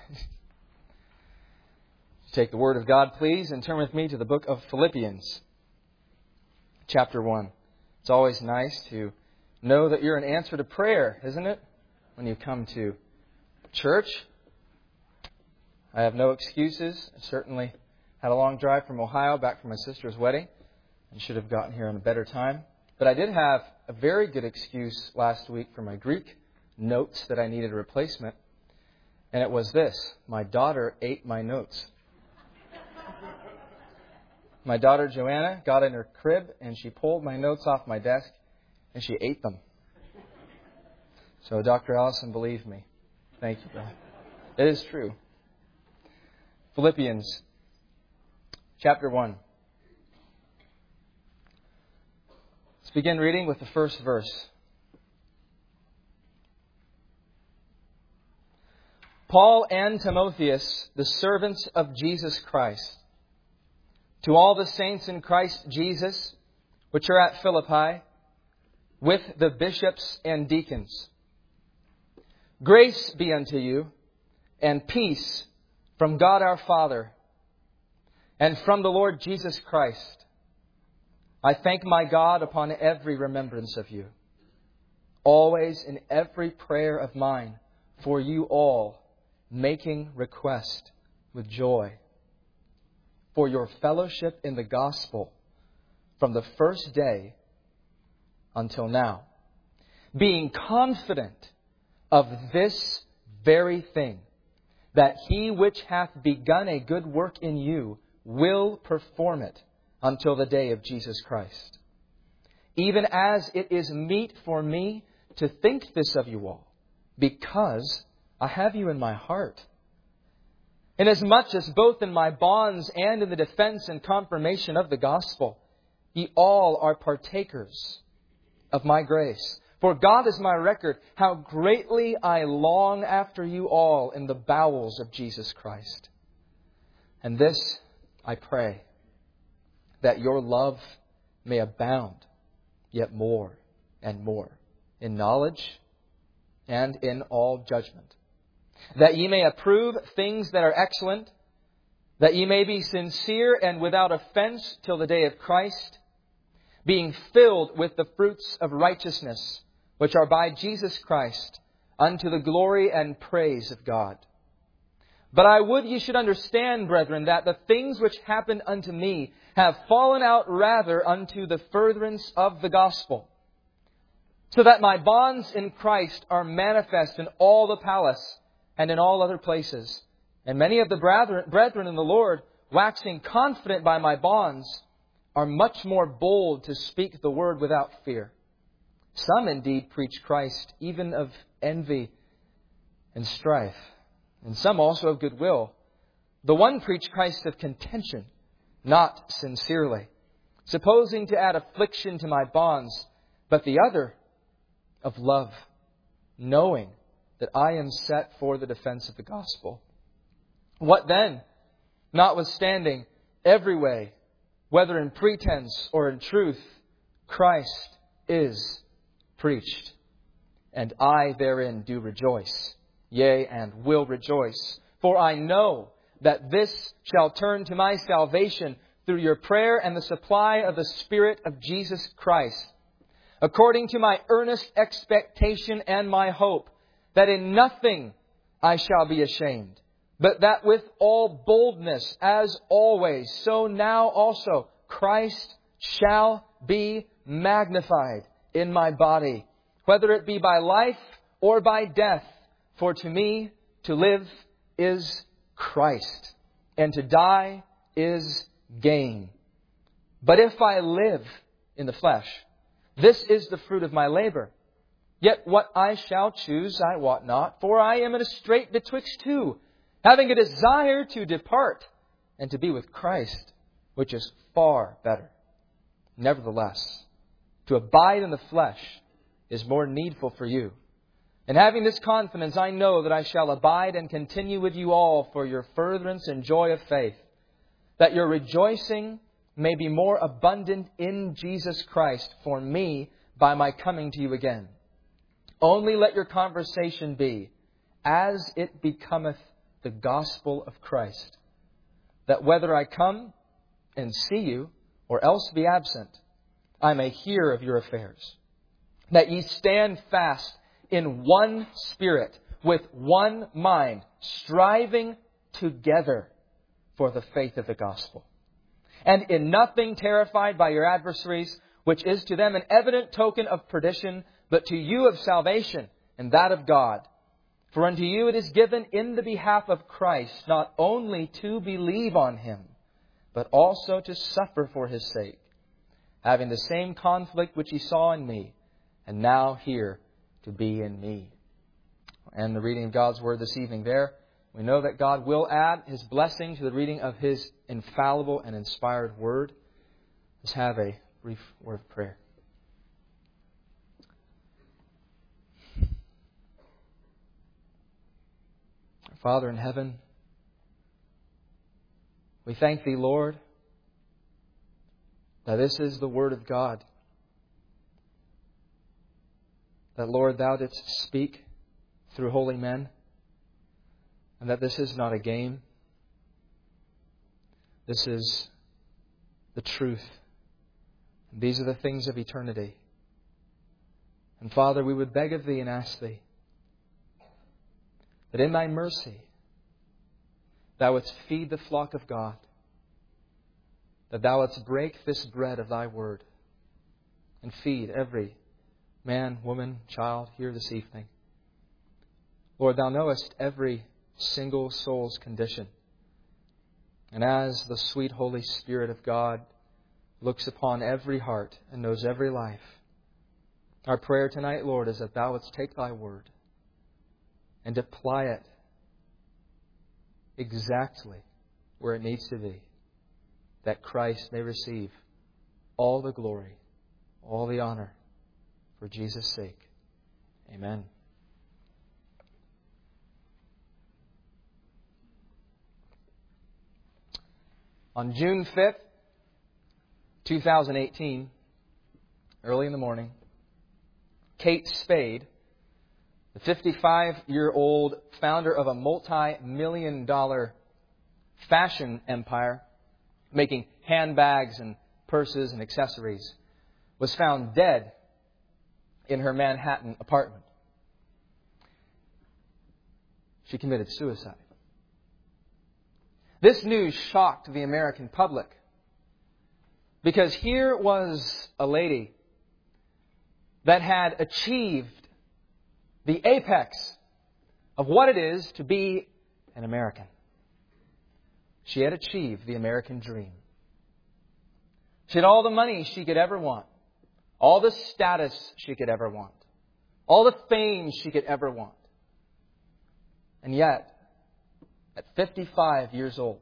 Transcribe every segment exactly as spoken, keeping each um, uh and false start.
Take the Word of God, please, and turn with me to the book of Philippians, chapter one. It's always nice to know that you're an answer to prayer, isn't it? When you come to church. I have no excuses. I certainly had a long drive from Ohio back from my sister's wedding and should have gotten here on a better time. But I did have a very good excuse last week for my Greek notes that I needed a replacement. And it was this: my daughter ate my notes. My daughter Joanna got in her crib and she pulled my notes off my desk and she ate them. So Doctor Allison, believe me. Thank you, brother. It is true. Philippians chapter one. Let's begin reading with the first verse. Paul and Timotheus, the servants of Jesus Christ, to all the saints in Christ Jesus, which are at Philippi, with the bishops and deacons. Grace be unto you, and peace from God our Father, and from the Lord Jesus Christ. I thank my God upon every remembrance of you, always in every prayer of mine, for you all, making request with joy, for your fellowship in the gospel from the first day until now, being confident of this very thing, that he which hath begun a good work in you will perform it until the day of Jesus Christ. Even as it is meet for me to think this of you all, because I have you in my heart. Inasmuch as both in my bonds and in the defense and confirmation of the gospel, ye all are partakers of my grace. For God is my record, how greatly I long after you all in the bowels of Jesus Christ. And this I pray, that your love may abound yet more and more in knowledge and in all judgment, that ye may approve things that are excellent, that ye may be sincere and without offense till the day of Christ, being filled with the fruits of righteousness, which are by Jesus Christ, unto the glory and praise of God. But I would ye should understand, brethren, that the things which happened unto me have fallen out rather unto the furtherance of the gospel, so that my bonds in Christ are manifest in all the palace and in all other places. And many of the brethren in the Lord, waxing confident by my bonds, are much more bold to speak the word without fear. Some indeed preach Christ, even of envy and strife, and some also of goodwill. The one preached Christ of contention, not sincerely, supposing to add affliction to my bonds, but the other of love, knowing that I am set for the defense of the gospel. What then? Notwithstanding, every way, whether in pretense or in truth, Christ is preached, and I therein do rejoice, yea, and will rejoice. For I know that this shall turn to my salvation through your prayer and the supply of the Spirit of Jesus Christ, according to my earnest expectation and my hope, that in nothing I shall be ashamed, but that with all boldness, as always, so now also Christ shall be magnified in my body, whether it be by life or by death. For to me to live is Christ, and to die is gain. But if I live in the flesh, this is the fruit of my labor. Yet what I shall choose I wot not, for I am in a strait betwixt two, having a desire to depart and to be with Christ, which is far better. Nevertheless, to abide in the flesh is more needful for you. And having this confidence, I know that I shall abide and continue with you all for your furtherance and joy of faith, that your rejoicing may be more abundant in Jesus Christ for me by my coming to you again. Only let your conversation be as it becometh the gospel of Christ, that whether I come and see you or else be absent, I may hear of your affairs. That ye stand fast in one spirit, with one mind, striving together for the faith of the gospel. And in nothing terrified by your adversaries, which is to them an evident token of perdition, but to you of salvation, and that of God. For unto you it is given in the behalf of Christ, not only to believe on Him, but also to suffer for His sake, having the same conflict which ye saw in me, and now here to be in me. And the reading of God's Word this evening there. We know that God will add His blessing to the reading of His infallible and inspired Word. Let's have a brief word of prayer. Father in heaven, we thank Thee, Lord, that this is the Word of God. That, Lord, Thou didst speak through holy men, and that this is not a game. This is the truth. And these are the things of eternity. And Father, we would beg of Thee and ask Thee that in Thy mercy Thou wouldst feed the flock of God, that Thou wouldst break this bread of Thy Word and feed every man, woman, child here this evening. Lord, Thou knowest every single soul's condition. And as the sweet Holy Spirit of God looks upon every heart and knows every life, our prayer tonight, Lord, is that Thou wouldst take Thy Word and apply it exactly where it needs to be, that Christ may receive all the glory, all the honor, for Jesus' sake. Amen. On June fifth, twenty eighteen, early in the morning, Kate Spade, the fifty-five-year-old founder of a multi-million dollar fashion empire, making handbags and purses and accessories, was found dead in her Manhattan apartment. She committed suicide. This news shocked the American public, because here was a lady that had achieved the apex of what it is to be an American. She had achieved the American dream. She had all the money she could ever want, all the status she could ever want, all the fame she could ever want. And yet, at fifty-five years old,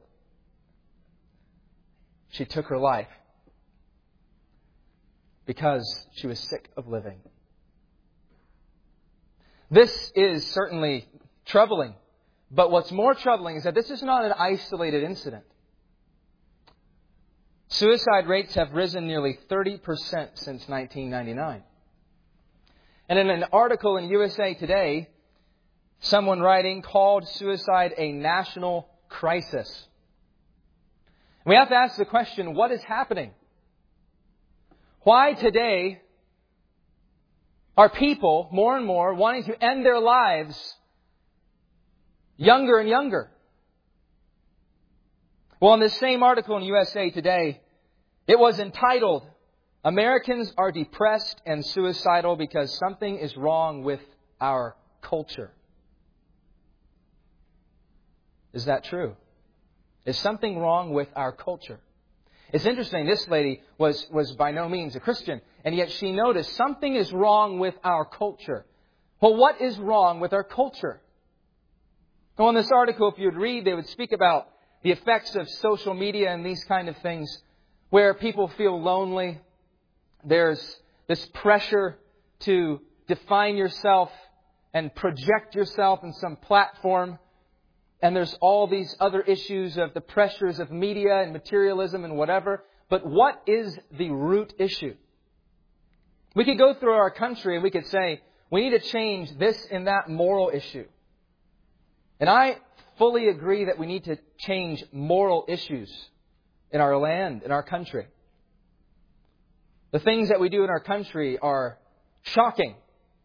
she took her life because she was sick of living. This is certainly troubling. But what's more troubling is that this is not an isolated incident. Suicide rates have risen nearly thirty percent since nineteen ninety-nine. And in an article in U S A Today, someone writing called suicide a national crisis. We have to ask the question, what is happening? Why today are people more and more wanting to end their lives younger and younger? Well, in this same article in U S A Today, it was entitled, "Americans are depressed and suicidal because something is wrong with our culture." Is that true? Is something wrong with our culture? It's interesting, this lady was, was by no means a Christian, and yet she noticed something is wrong with our culture. Well, what is wrong with our culture? Well, in this article, if you would read, they would speak about the effects of social media and these kind of things, where people feel lonely. There's this pressure to define yourself and project yourself in some platform. And there's all these other issues of the pressures of media and materialism and whatever. But what is the root issue? We could go through our country and we could say, we need to change this and that moral issue. And I fully agree that we need to change moral issues in our land, in our country. The things that we do in our country are shocking.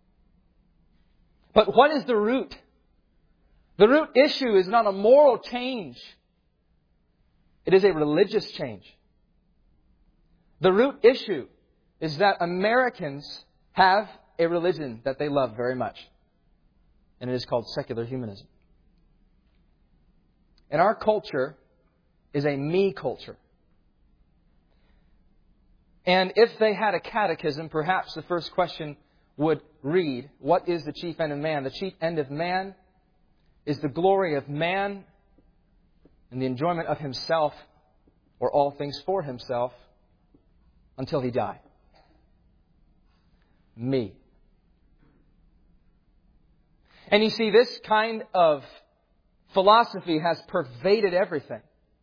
But what is the root? The root issue is not a moral change. It is a religious change. The root issue is that Americans have a religion that they love very much. And it is called secular humanism. And our culture is a me culture. And if they had a catechism, perhaps the first question would read, what is the chief end of man? The chief end of man is the glory of man and the enjoyment of himself, or all things for himself, until he die. Me. And you see, this kind of philosophy has pervaded everything.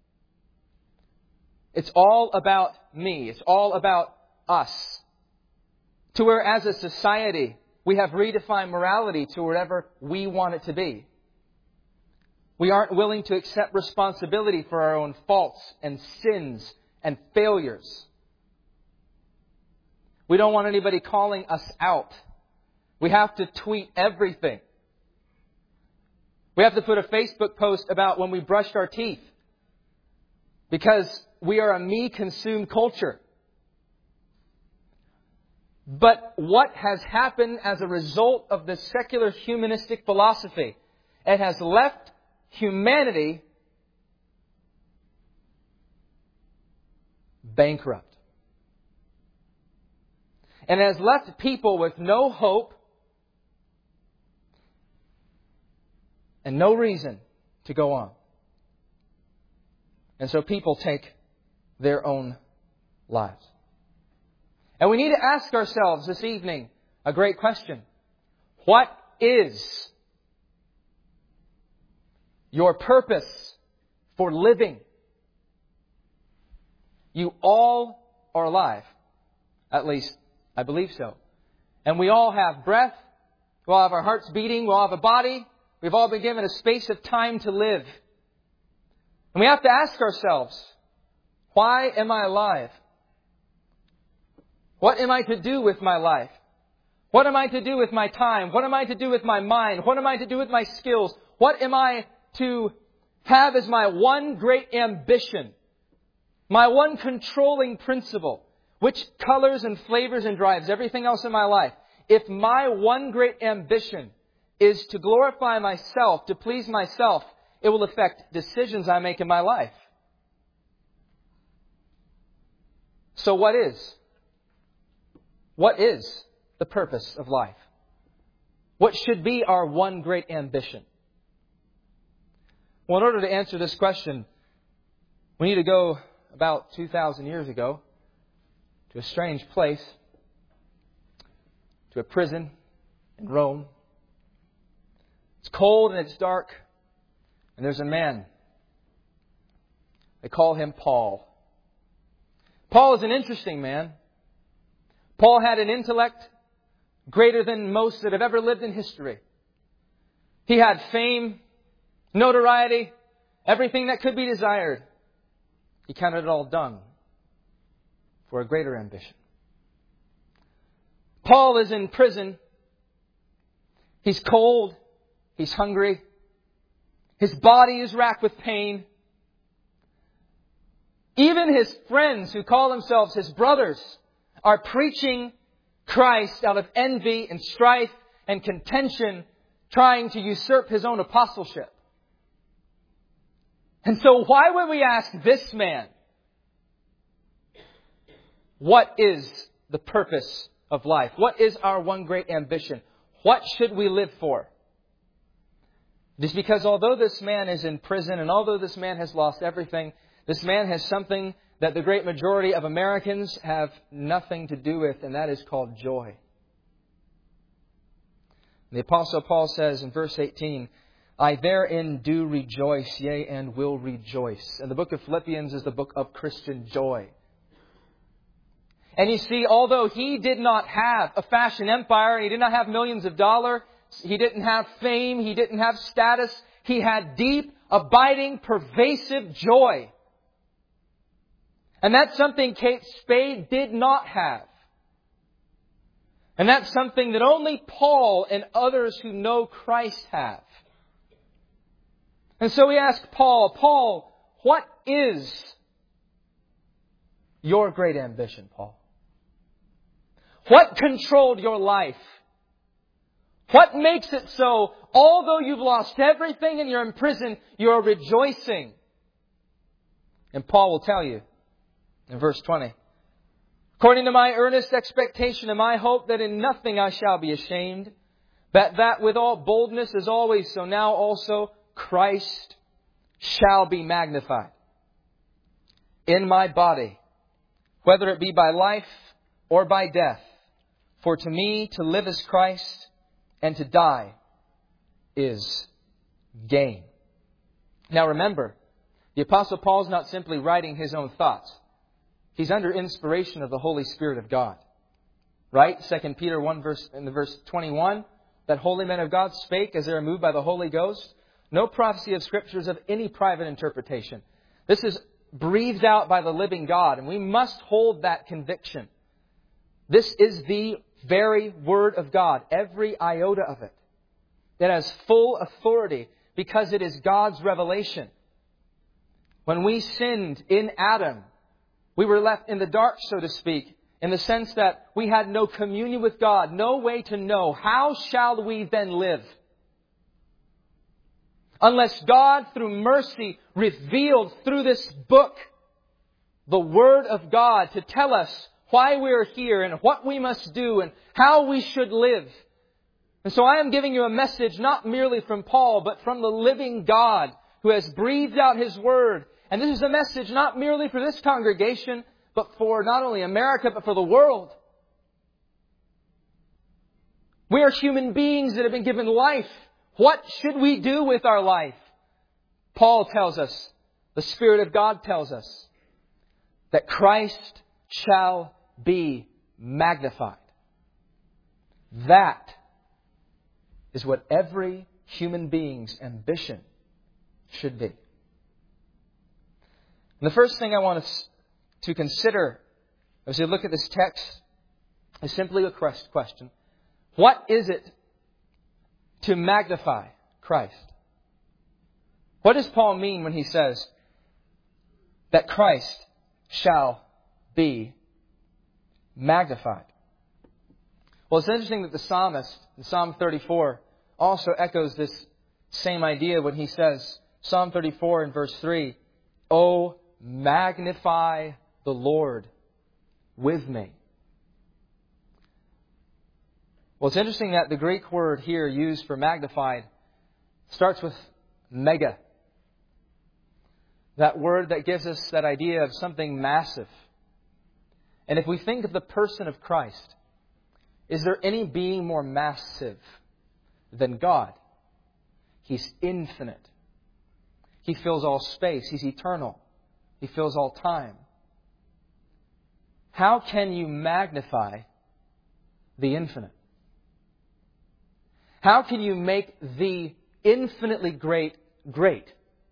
It's all about me. It's all about us. To where as a society, we have redefined morality to whatever we want it to be. We aren't willing to accept responsibility for our own faults and sins and failures. We don't want anybody calling us out. We have to tweet everything. We have to put a Facebook post about when we brushed our teeth. Because we are a me-consumed culture. But what has happened as a result of this secular humanistic philosophy? It has left humanity bankrupt. And it has left people with no hope and no reason to go on. And so people take their own lives. And we need to ask ourselves this evening a great question. What is your purpose for living? You all are alive. At least, I believe so. And we all have breath. We all have our hearts beating. We all have a body. We've all been given a space of time to live. And we have to ask ourselves, why am I alive? What am I to do with my life? What am I to do with my time? What am I to do with my mind? What am I to do with my skills? What am I to have as my one great ambition? My one controlling principle, which colors and flavors and drives everything else in my life. If my one great ambition is to glorify myself, to please myself, it will affect decisions I make in my life. So what is? What is the purpose of life? What should be our one great ambition? Well, in order to answer this question, we need to go about two thousand years ago to a strange place, to a prison in Rome. It's cold and it's dark, and there's a man. They call him Paul. Paul is an interesting man. Paul had an intellect greater than most that have ever lived in history. He had fame, notoriety, everything that could be desired. He counted it all dung for a greater ambition. Paul is in prison. He's cold. He's hungry. His body is racked with pain. Even his friends who call themselves his brothers are preaching Christ out of envy and strife and contention, trying to usurp his own apostleship. And so why would we ask this man, what is the purpose of life? What is our one great ambition? What should we live for? It is because although this man is in prison and although this man has lost everything, this man has something that the great majority of Americans have nothing to do with, and that is called joy. The Apostle Paul says in verse eighteen, I therein do rejoice, yea, and will rejoice. And the book of Philippians is the book of Christian joy. And you see, although he did not have a fashion empire, he did not have millions of dollars, he didn't have fame, he didn't have status, he had deep, abiding, pervasive joy. And that's something Kate Spade did not have. And that's something that only Paul and others who know Christ have. And so we ask Paul, Paul, what is your great ambition, Paul? What controlled your life? What makes it so, although you've lost everything and you're in prison, you're rejoicing? And Paul will tell you in verse twenty, according to my earnest expectation and my hope that in nothing I shall be ashamed, but that with all boldness as always, so now also Christ shall be magnified in my body, whether it be by life or by death. For to me to live is Christ, and to die is gain. Now remember, the Apostle Paul is not simply writing his own thoughts. He's under inspiration of the Holy Spirit of God. Right? Second Peter one verse in the verse twenty-one, that holy men of God spake as they were moved by the Holy Ghost. No prophecy of Scripture is of any private interpretation. This is breathed out by the living God, and we must hold that conviction. This is the very Word of God, every iota of it. It has full authority because it is God's revelation. When we sinned in Adam, we were left in the dark, so to speak, in the sense that we had no communion with God, no way to know how shall we then live. Unless God, through mercy, revealed through this book the Word of God to tell us why we are here and what we must do and how we should live. And so I am giving you a message not merely from Paul, but from the living God who has breathed out His Word. And this is a message not merely for this congregation, but for not only America, but for the world. We are human beings that have been given life. What should we do with our life? Paul tells us, the Spirit of God tells us, that Christ shall be magnified. That is what every human being's ambition should be. And the first thing I want us to consider as we look at this text is simply a question. What is it to magnify Christ? What does Paul mean when he says that Christ shall be magnified? Well, it's interesting that the psalmist in Psalm thirty-four also echoes this same idea when he says, Psalm thirty-four in verse three, "Oh, magnify the Lord with me." Well, it's interesting that the Greek word here used for magnified starts with mega. That word that gives us that idea of something massive. And if we think of the person of Christ, is there any being more massive than God? He's infinite. He fills all space. He's eternal. He fills all time. How can you magnify the infinite? How can you make the infinitely great great?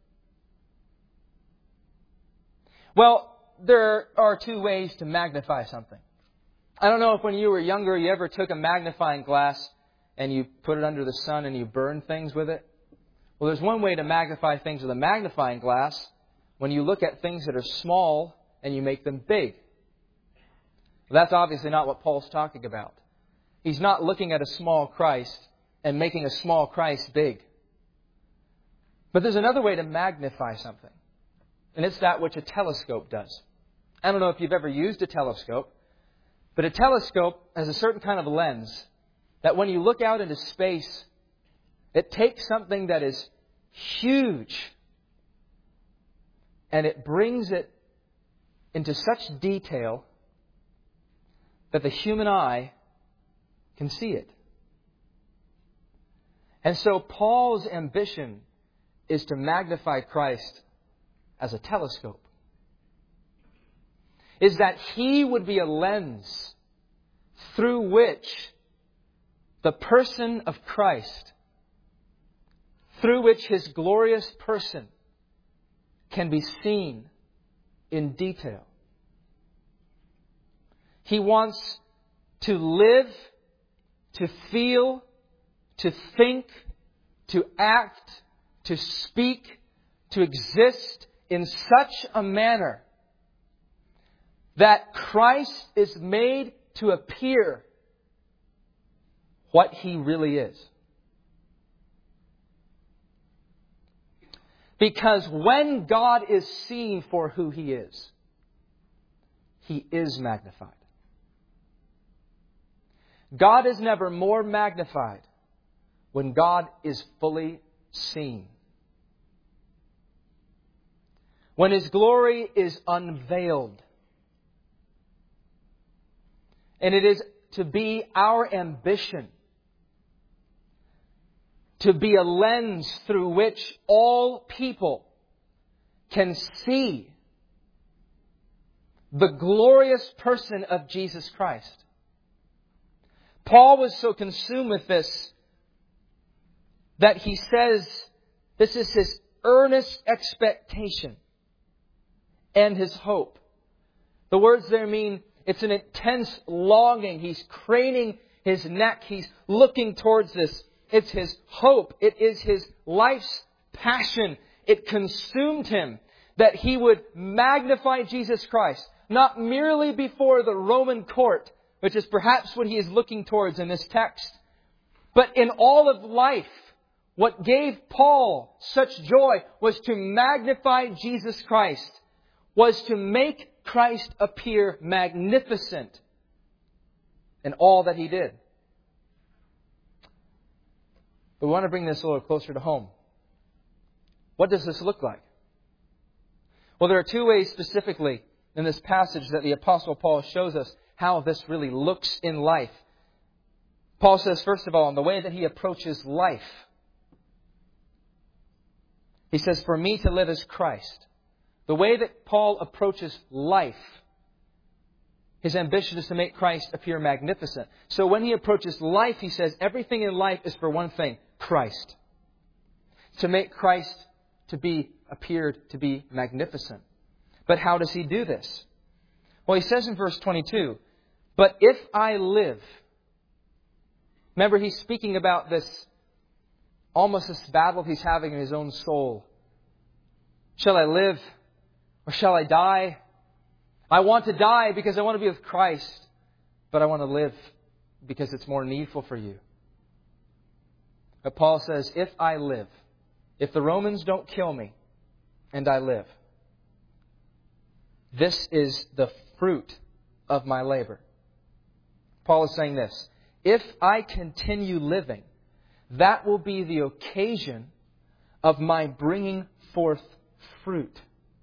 Well, there are two ways to magnify something. I don't know if when you were younger you ever took a magnifying glass and you put it under the sun and you burned things with it. Well, there's one way to magnify things with a magnifying glass when you look at things that are small and you make them big. Well, that's obviously not what Paul's talking about. He's not looking at a small Christ and making a small Christ big. But there's another way to magnify something. And it's that which a telescope does. I don't know if you've ever used a telescope, but a telescope has a certain kind of lens that when you look out into space, it takes something that is huge and it brings it into such detail that the human eye can see it. And so Paul's ambition is to magnify Christ as a telescope. Is that He would be a lens through which the person of Christ, through which His glorious person can be seen in detail. He wants to live, to feel, to think, to act, to speak, to exist in such a manner that Christ is made to appear what He really is. Because when God is seen for who He is, He is magnified. God is never more magnified when God is fully seen. When His glory is unveiled. And it is to be our ambition to be a lens through which all people can see the glorious person of Jesus Christ. Paul was so consumed with this that he says this is his earnest expectation and his hope. The words there mean it's an intense longing. He's craning his neck. He's looking towards this. It's his hope. It is his life's passion. It consumed him that he would magnify Jesus Christ, not merely before the Roman court, which is perhaps what he is looking towards in this text, but in all of life. What gave Paul such joy was to magnify Jesus Christ, was to make Christ appear magnificent in all that He did. But we want to bring this a little closer to home. What does this look like? Well, there are two ways specifically in this passage that the Apostle Paul shows us how this really looks in life. Paul says, first of all, in the way that he approaches life. He says, for me to live is Christ. The way that Paul approaches life, his ambition is to make Christ appear magnificent. So when he approaches life, he says, everything in life is for one thing, Christ. To make Christ to be appeared to be magnificent. But how does he do this? Well, he says in verse twenty-two, but if I live. Remember, he's speaking about this, almost this battle he's having in his own soul. Shall I live or shall I die? I want to die because I want to be with Christ, but I want to live because it's more needful for you. But Paul says, if I live, if the Romans don't kill me and I live, this is the fruit of my labor. Paul is saying this, if I continue living, that will be the occasion of my bringing forth fruit.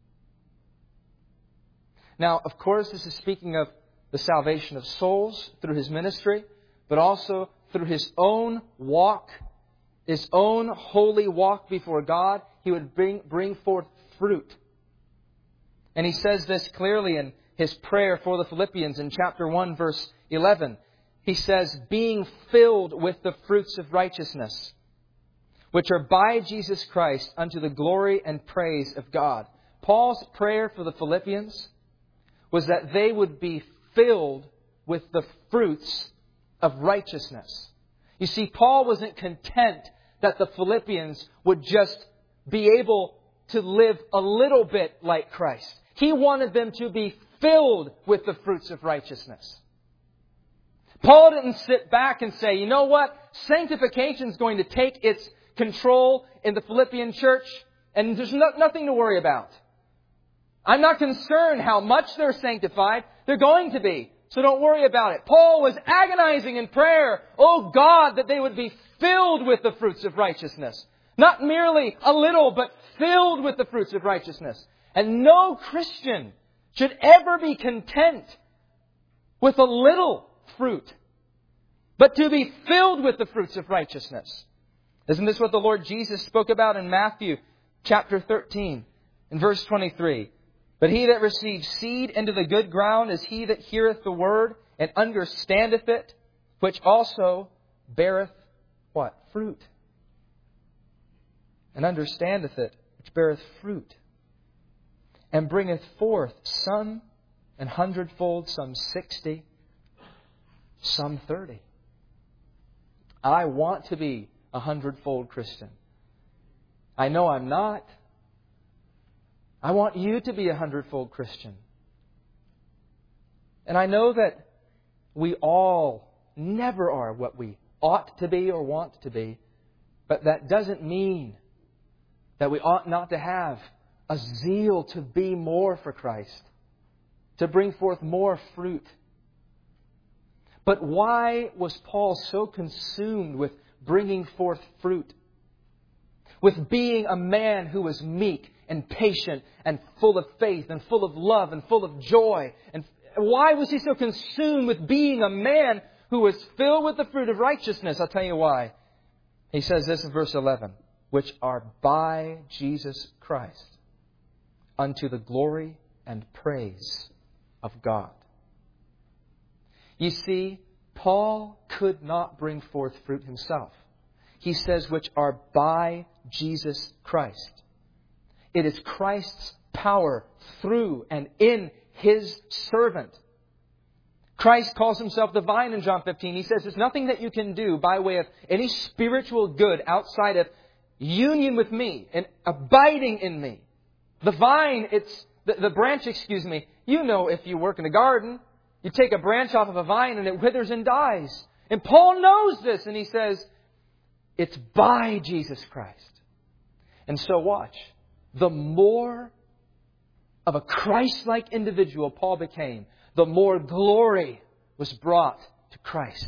Now, of course, this is speaking of the salvation of souls through his ministry, but also through his own walk, his own holy walk before God, he would bring, bring forth fruit. And he says this clearly in his prayer for the Philippians in chapter one, verse eleven. He says, being filled with the fruits of righteousness, which are by Jesus Christ unto the glory and praise of God. Paul's prayer for the Philippians was that they would be filled with the fruits of righteousness. You see, Paul wasn't content that the Philippians would just be able to live a little bit like Christ. He wanted them to be filled with the fruits of righteousness. Paul didn't sit back and say, you know what? Sanctification is going to take its control in the Philippian church, and there's no, nothing to worry about. I'm not concerned how much they're sanctified. They're going to be. So don't worry about it. Paul was agonizing in prayer. Oh God, that they would be filled with the fruits of righteousness. Not merely a little, but filled with the fruits of righteousness. And no Christian should ever be content with a little fruit, but to be filled with the fruits of righteousness. Isn't this what the Lord Jesus spoke about in Matthew chapter thirteen, in verse twenty-three? But he that receives seed into the good ground is he that heareth the word and understandeth it, which also beareth what? Fruit. and understandeth it, which beareth fruit, and bringeth forth some an hundredfold, some sixty, some thirty. I want to be a hundredfold Christian. I know I'm not. I want you to be a hundredfold Christian. And I know that we all never are what we ought to be or want to be, but that doesn't mean that we ought not to have a zeal to be more for Christ, to bring forth more fruit. But why was Paul so consumed with bringing forth fruit? With being a man who was meek and patient and full of faith and full of love and full of joy? And why was he so consumed with being a man who was filled with the fruit of righteousness? I'll tell you why. He says this in verse eleven, which are by Jesus Christ, unto the glory and praise of God. You see, Paul could not bring forth fruit himself. He says, which are by Jesus Christ. It is Christ's power through and in His servant. Christ calls Himself the vine in John fifteen. He says there's nothing that you can do by way of any spiritual good outside of union with me and abiding in me. The vine, it's the, the branch, excuse me. You know, if you work in a garden, you take a branch off of a vine and it withers and dies. And Paul knows this, and he says, it's by Jesus Christ. And so watch. The more of a Christ-like individual Paul became, the more glory was brought to Christ.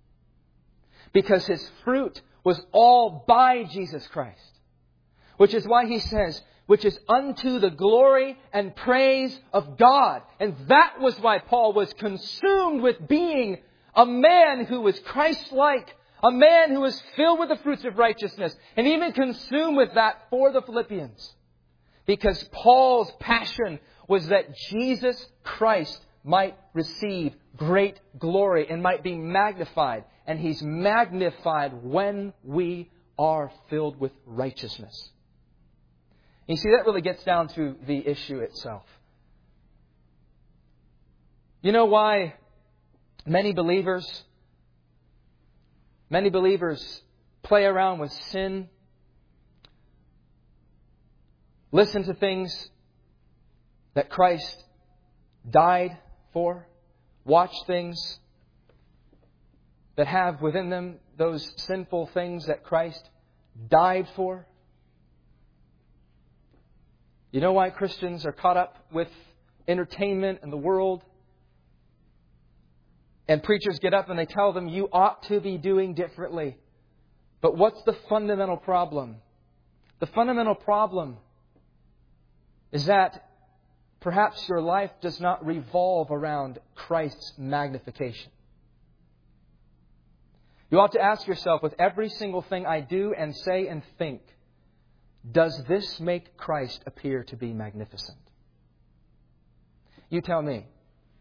Because his fruit was all by Jesus Christ. Which is why he says, which is unto the glory and praise of God. And that was why Paul was consumed with being a man who was Christ-like. A man who was filled with the fruits of righteousness. And even consumed with that for the Philippians. Because Paul's passion was that Jesus Christ might receive great glory and might be magnified. And He's magnified when we are filled with righteousness. You see, that really gets down to the issue itself. You know why many believers, many believers play around with sin, listen to things that Christ died for, watch things that have within them those sinful things that Christ died for? You know why Christians are caught up with entertainment and the world? And preachers get up and they tell them, you ought to be doing differently. But what's the fundamental problem? The fundamental problem is that perhaps your life does not revolve around Christ's magnification. You ought to ask yourself, with every single thing I do and say and think, does this make Christ appear to be magnificent? You tell me.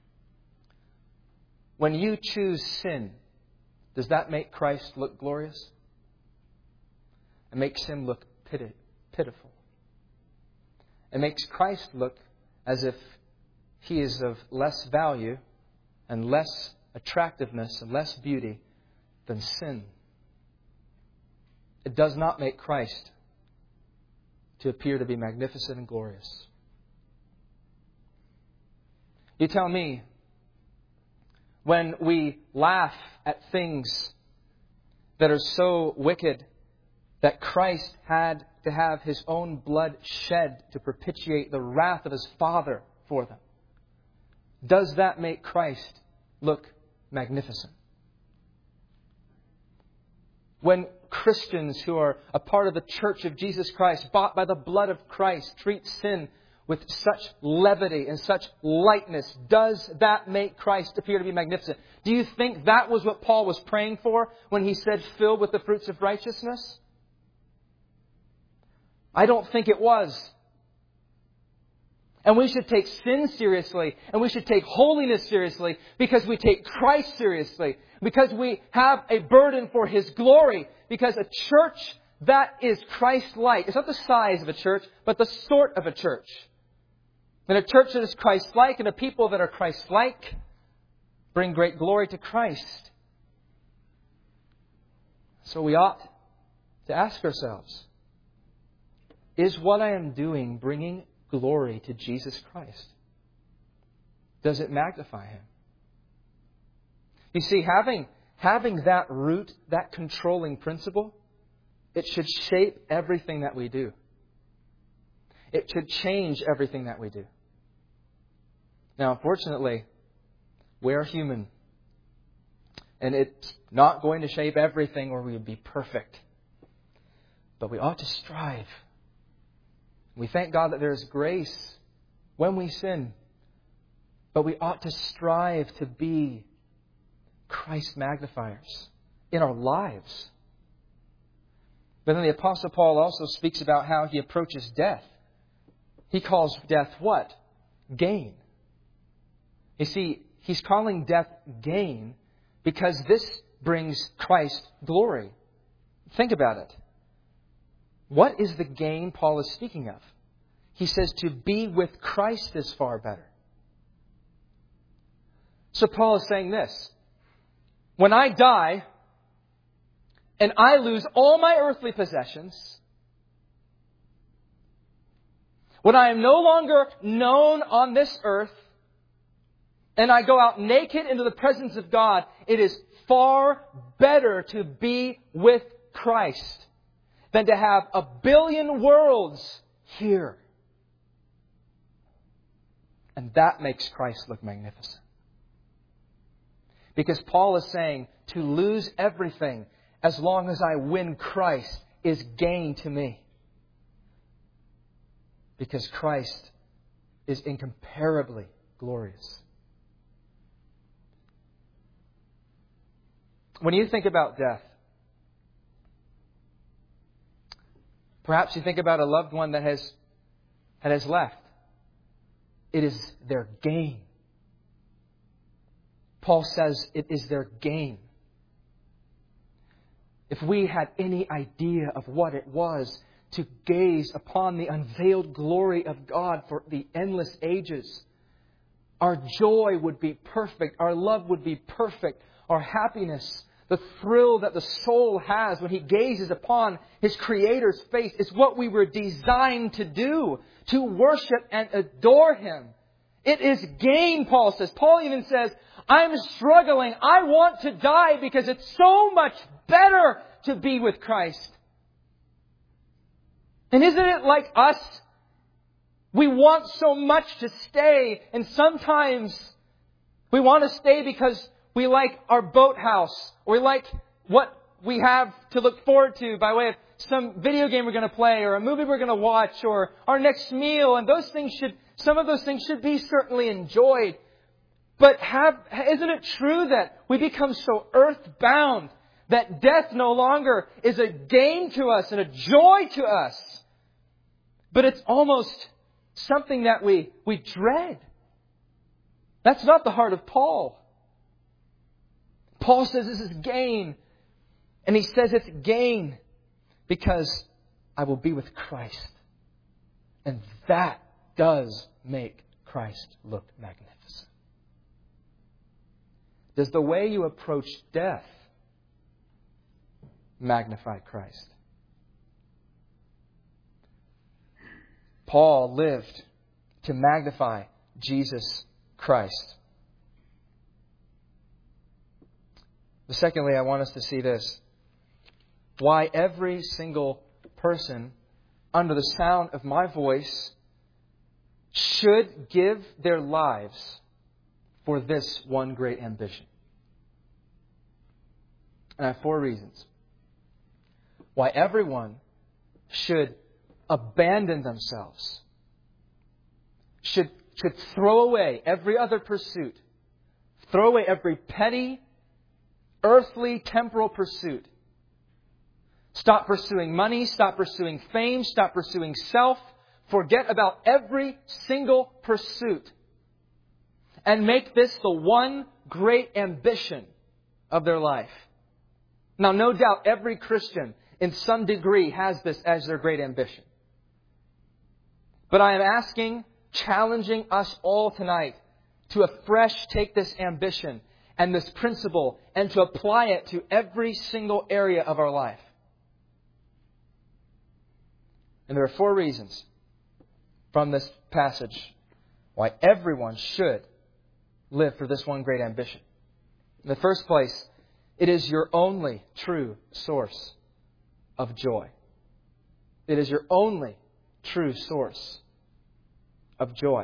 When you choose sin, does that make Christ look glorious? It makes Him look piti- pitiful. It makes Christ look as if He is of less value and less attractiveness and less beauty than sin. It does not make Christ to appear to be magnificent and glorious. You tell me, when we laugh at things that are so wicked that Christ had to have His own blood shed to propitiate the wrath of His Father for them, does that make Christ look magnificent? When Christians who are a part of the Church of Jesus Christ, bought by the blood of Christ, treat sin with such levity and such lightness, does that make Christ appear to be magnificent? Do you think that was what Paul was praying for when he said, filled with the fruits of righteousness? I don't think it was. And we should take sin seriously, and we should take holiness seriously, because we take Christ seriously, because we have a burden for His glory, because a church that is Christ-like. It's not the size of a church, but the sort of a church. And a church that is Christ-like and a people that are Christ-like bring great glory to Christ. So we ought to ask ourselves, is what I am doing bringing glory to Jesus Christ? Does it magnify Him? You see, having, having that root, that controlling principle, it should shape everything that we do. It should change everything that we do. Now, unfortunately, we are human. And it's not going to shape everything or we would be perfect. But we ought to strive. We thank God that there is grace when we sin. But we ought to strive to be Christ magnifiers in our lives. But then the Apostle Paul also speaks about how he approaches death. He calls death what? Gain. You see, he's calling death gain because this brings Christ glory. Think about it. What is the gain Paul is speaking of? He says to be with Christ is far better. So Paul is saying this. When I die and I lose all my earthly possessions, when I am no longer known on this earth, and I go out naked into the presence of God, it is far better to be with Christ than to have a billion worlds here. And that makes Christ look magnificent. Because Paul is saying to lose everything as long as I win Christ is gain to me. Because Christ is incomparably glorious. When you think about death, perhaps you think about a loved one that has, that has left. It is their gain. Paul says it is their gain. If we had any idea of what it was to gaze upon the unveiled glory of God for the endless ages, our joy would be perfect. Our love would be perfect. Our happiness, the thrill that the soul has when he gazes upon his Creator's face is what we were designed to do, to worship and adore Him. It is gain, Paul says. Paul even says, I'm struggling. I want to die because it's so much better to be with Christ. And isn't it like us? We want so much to stay, and sometimes we want to stay because we like our boathouse, or we like what we have to look forward to by way of some video game we're going to play, or a movie we're going to watch, or our next meal. And those things should, some of those things should be certainly enjoyed. But have, isn't it true that we become so earthbound that death no longer is a gain to us and a joy to us, but it's almost something that we, we dread? That's not the heart of Paul. Paul says this is gain. And he says it's gain because I will be with Christ. And that does make Christ look magnificent. Does the way you approach death magnify Christ? Paul lived to magnify Jesus Christ. But secondly, I want us to see this. Why every single person under the sound of my voice should give their lives for this one great ambition. And I have four reasons. Why everyone should abandon themselves, should, should throw away every other pursuit, throw away every petty, earthly, temporal pursuit. Stop pursuing money, stop pursuing fame, stop pursuing self. Forget about every single pursuit. And make this the one great ambition of their life. Now, no doubt every Christian in some degree, has this as their great ambition. But I am asking, challenging us all tonight to afresh take this ambition and this principle and to apply it to every single area of our life. And there are four reasons from this passage why everyone should live for this one great ambition. In the first place, it is your only true source of joy. It is your only true source of joy.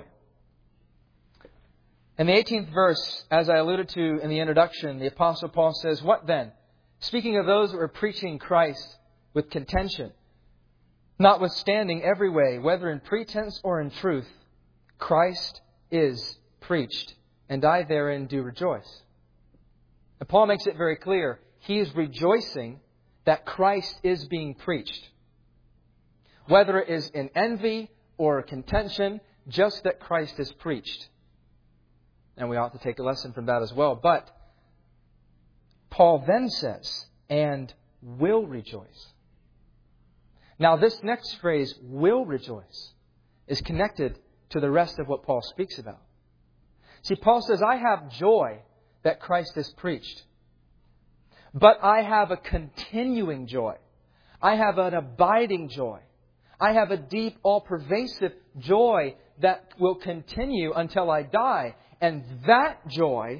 In the eighteenth verse, as I alluded to in the introduction, the Apostle Paul says, "What then? Speaking of those who are preaching Christ with contention, notwithstanding every way, whether in pretense or in truth, Christ is preached, and I therein do rejoice." And Paul makes it very clear. He is rejoicing that Christ is being preached. Whether it is in envy or contention, just that Christ is preached. And we ought to take a lesson from that as well. But Paul then says, "and will rejoice." Now this next phrase, "will rejoice," is connected to the rest of what Paul speaks about. See, Paul says, I have joy that Christ is preached. But I have a continuing joy. I have an abiding joy. I have a deep, all-pervasive joy that will continue until I die. And that joy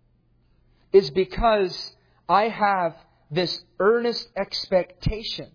is because I have this earnest expectation.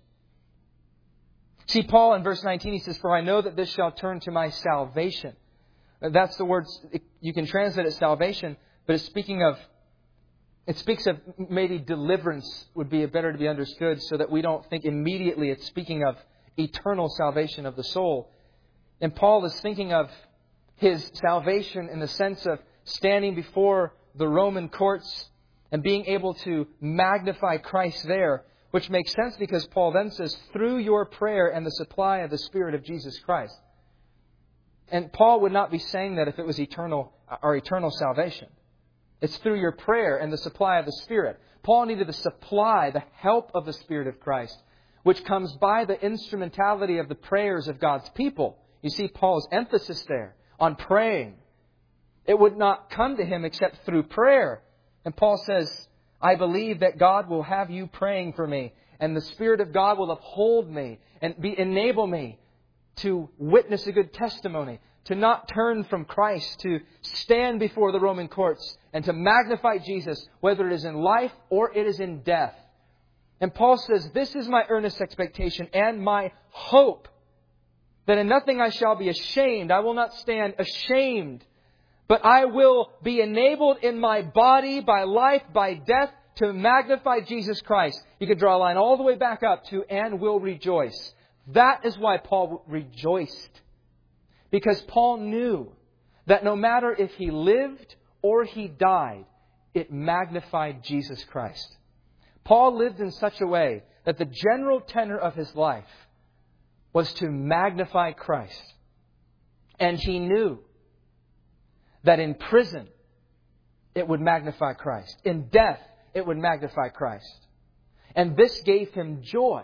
See, Paul in verse nineteen, he says, "For I know that this shall turn to my salvation." That's the word, you can translate it salvation, but it's speaking of, it speaks of maybe deliverance would be better to be understood so that we don't think immediately it's speaking of eternal salvation of the soul. And Paul is thinking of his salvation in the sense of standing before the Roman courts and being able to magnify Christ there, which makes sense because Paul then says, "through your prayer and the supply of the Spirit of Jesus Christ." And Paul would not be saying that if it was eternal, our eternal salvation. It's through your prayer and the supply of the Spirit. Paul needed the supply, the help of the Spirit of Christ, which comes by the instrumentality of the prayers of God's people. You see Paul's emphasis there on praying. It would not come to him except through prayer. And Paul says, "I believe that God will have you praying for me, and the Spirit of God will uphold me and be enable me to witness a good testimony, to not turn from Christ, to stand before the Roman courts and to magnify Jesus, whether it is in life or it is in death." And Paul says, "This is my earnest expectation and my hope, that in nothing I shall be ashamed. I will not stand ashamed, but I will be enabled in my body by life, by death, to magnify Jesus Christ." You could draw a line all the way back up to "and will rejoice." That is why Paul rejoiced. Because Paul knew that no matter if he lived or he died, it magnified Jesus Christ. Paul lived in such a way that the general tenor of his life was to magnify Christ. And he knew that in prison, it would magnify Christ. In death, it would magnify Christ. And this gave him joy.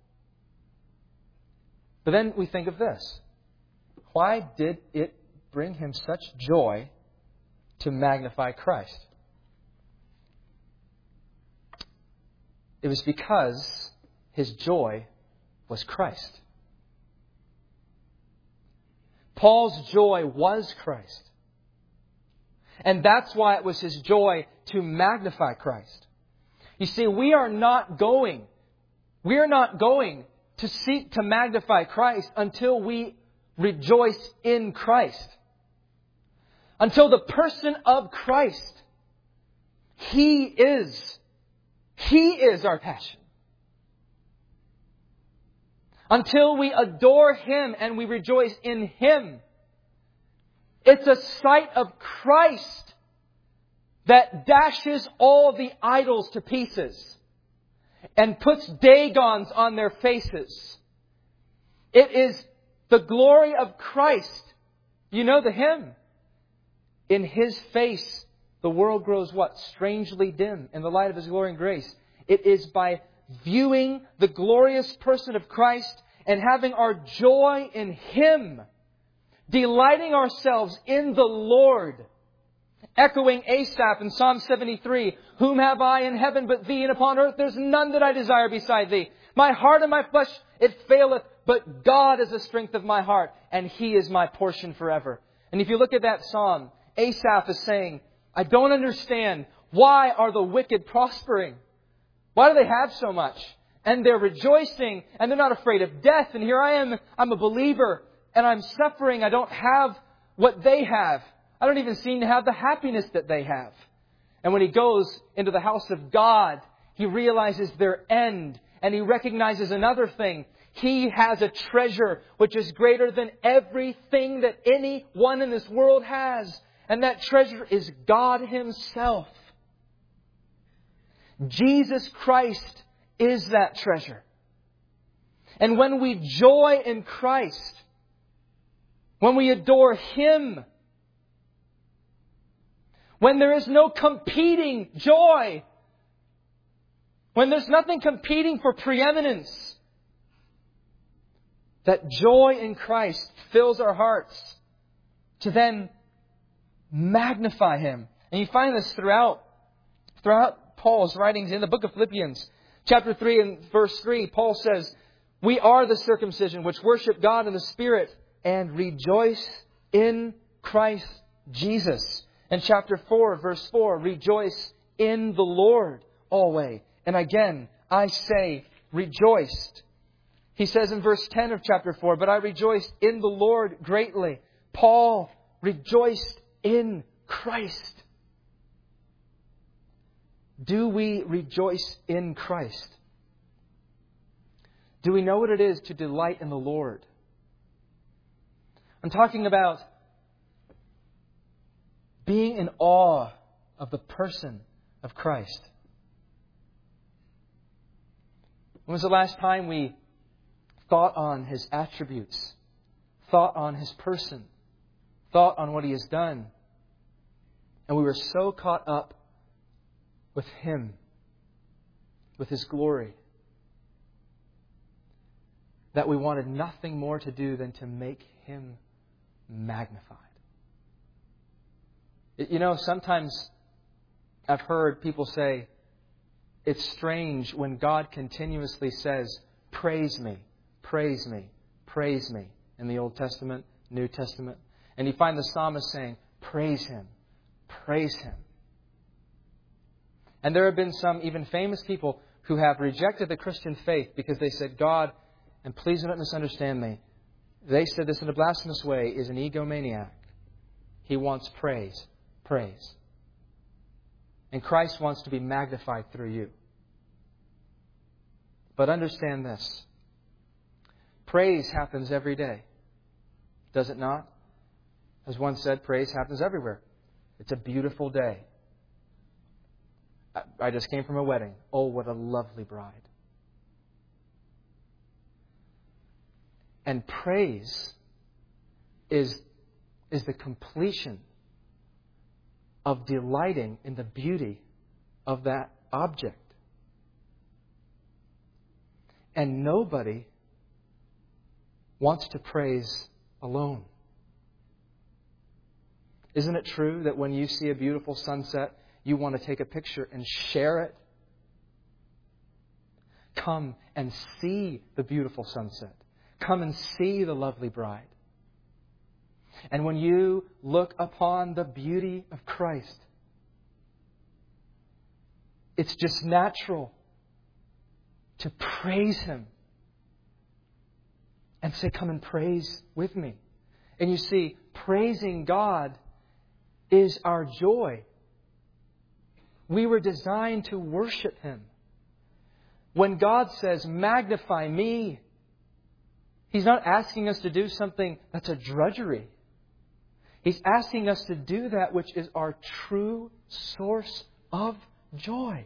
But then we think of this. Why did it bring him such joy to magnify Christ? It was because his joy was Christ. Paul's joy was Christ. And that's why it was his joy to magnify Christ. You see, we are not going, we are not going to seek to magnify Christ until we rejoice in Christ. Until the person of Christ, He is, He is our passion. Until we adore Him and we rejoice in Him. It's a sight of Christ that dashes all the idols to pieces and puts Dagons on their faces. It is the glory of Christ. You know the hymn. In His face, the world grows what? Strangely dim in the light of His glory and grace. It is by viewing the glorious person of Christ and having our joy in Him, delighting ourselves in the Lord. Echoing Asaph in Psalm seventy-three, whom have I in heaven but Thee, and upon earth there's none that I desire beside Thee. My heart and my flesh, it faileth, but God is the strength of my heart, and He is my portion forever. And if you look at that psalm, Asaph is saying, I don't understand. Why are the wicked prospering? Why do they have so much? And they're rejoicing, and they're not afraid of death. And here I am, I'm a believer, and I'm suffering. I don't have what they have. I don't even seem to have the happiness that they have. And when he goes into the house of God, he realizes their end. And he recognizes another thing. He has a treasure which is greater than everything that anyone in this world has. And that treasure is God Himself. Jesus Christ is that treasure. And when we joy in Christ, when we adore Him, when there is no competing joy, when there's nothing competing for preeminence, that joy in Christ fills our hearts to then magnify Him. And you find this throughout, throughout Paul's writings in the book of Philippians. Chapter three and verse three, Paul says, we are the circumcision which worship God in the Spirit and rejoice in Christ Jesus. In chapter four, verse four, rejoice in the Lord always. And again, I say, rejoiced. He says in verse ten of chapter four, but I rejoiced in the Lord greatly. Paul rejoiced in Christ. Do we rejoice in Christ? Do we know what it is to delight in the Lord? I'm talking about being in awe of the person of Christ. When was the last time we thought on His attributes, thought on His person, thought on what He has done, and we were so caught up with Him, with His glory, that we wanted nothing more to do than to make Him magnified? You know, sometimes I've heard people say, it's strange when God continuously says, praise me, praise me, praise me, in the Old Testament, New Testament. And you find the psalmist saying, praise Him, praise Him. And there have been some even famous people who have rejected the Christian faith because they said, God, and please don't misunderstand me, they said this in a blasphemous way, is an egomaniac. He wants praise, praise. And Christ wants to be magnified through you. But understand this. Praise happens every day. Does it not? As one said, praise happens everywhere. It's a beautiful day. I just came from a wedding. Oh, what a lovely bride. And praise is, is the completion of delighting in the beauty of that object. And nobody wants to praise alone. Isn't it true that when you see a beautiful sunset, you want to take a picture and share it? Come and see the beautiful sunset. Come and see the lovely bride. And when you look upon the beauty of Christ, it's just natural to praise Him and say, come and praise with me. And you see, praising God is our joy. We were designed to worship Him. When God says, magnify me, He's not asking us to do something that's a drudgery. He's asking us to do that which is our true source of joy.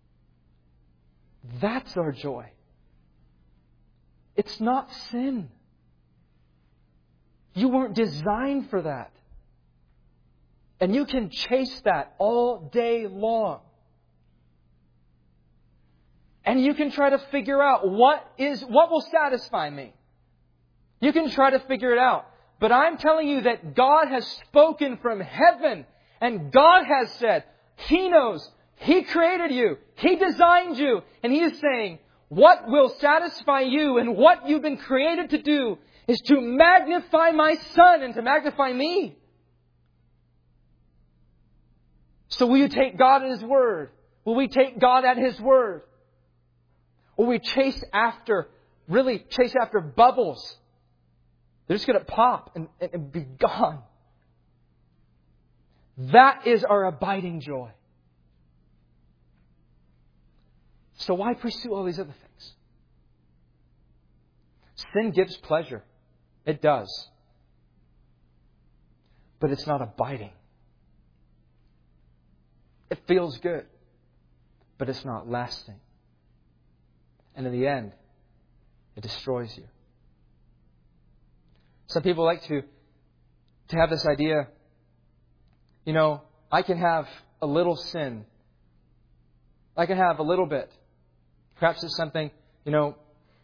That's our joy. It's not sin. You weren't designed for that. And you can chase that all day long. And you can try to figure out what is what will satisfy me. You can try to figure it out. But I'm telling you that God has spoken from heaven. And God has said, He knows. He created you. He designed you. And He is saying, what will satisfy you and what you've been created to do is to magnify my Son and to magnify me. So will you take God at His word? Will we take God at His word? Or we chase after, really chase after bubbles? They're just going to pop and, and, and be gone. That is our abiding joy. So why pursue all these other things? Sin gives pleasure. It does. But it's not abiding. It feels good. But it's not lasting. And in the end, it destroys you. Some people like to, to have this idea, you know, I can have a little sin. I can have a little bit. Perhaps it's something, you know,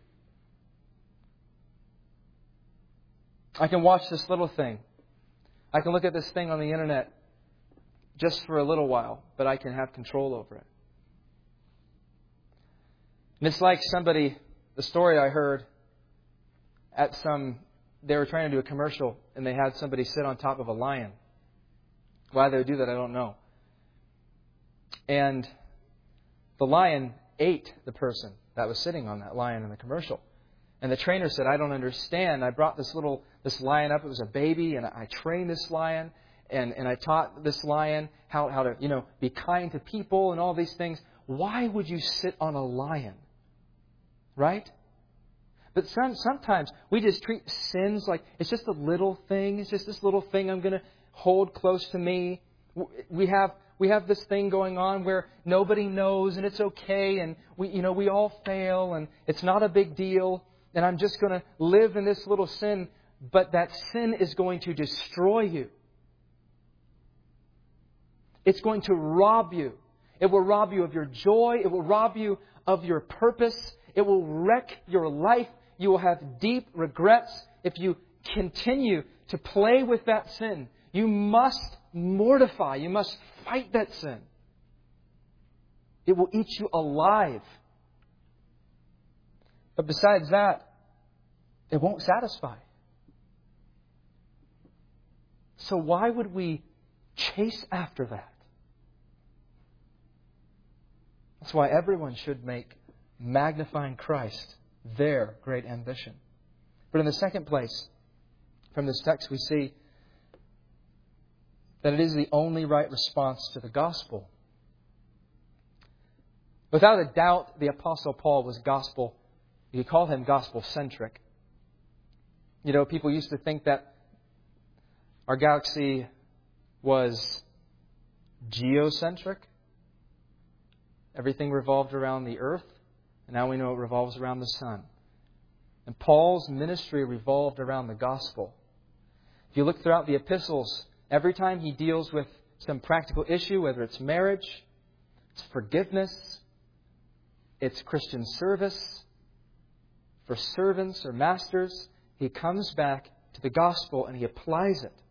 I can watch this little thing. I can look at this thing on the internet just for a little while, but I can have control over it. And it's like somebody, the story I heard at some, they were trying to do a commercial and they had somebody sit on top of a lion. Why they would do that, I don't know. And the lion ate the person that was sitting on that lion in the commercial. And the trainer said, I don't understand. I brought this little, this lion up. It was a baby and I trained this lion and, and I taught this lion how, how to, you know, be kind to people and all these things. Why would you sit on a lion? Right? But some, sometimes we just treat sins like it's just a little thing. It's just this little thing I'm going to hold close to me. We have we have this thing going on where nobody knows and it's okay and we you know we all fail and it's not a big deal and I'm just going to live in this little sin, but that sin is going to destroy you. It's going to rob you. It will rob you of your joy. It will rob you of your purpose. It will wreck your life. You will have deep regrets if you continue to play with that sin. You must mortify. You must fight that sin. It will eat you alive. But besides that, it won't satisfy. So why would we chase after that? That's why everyone should make magnifying Christ their great ambition. But in the second place, from this text we see that it is the only right response to the gospel. Without a doubt, the Apostle Paul was gospel. You could call him gospel-centric. You know, people used to think that our galaxy was geocentric. Everything revolved around the earth. And now we know it revolves around the sun. And Paul's ministry revolved around the gospel. If you look throughout the epistles, every time he deals with some practical issue, whether it's marriage, it's forgiveness, it's Christian service, for servants or masters, he comes back to the gospel and he applies it.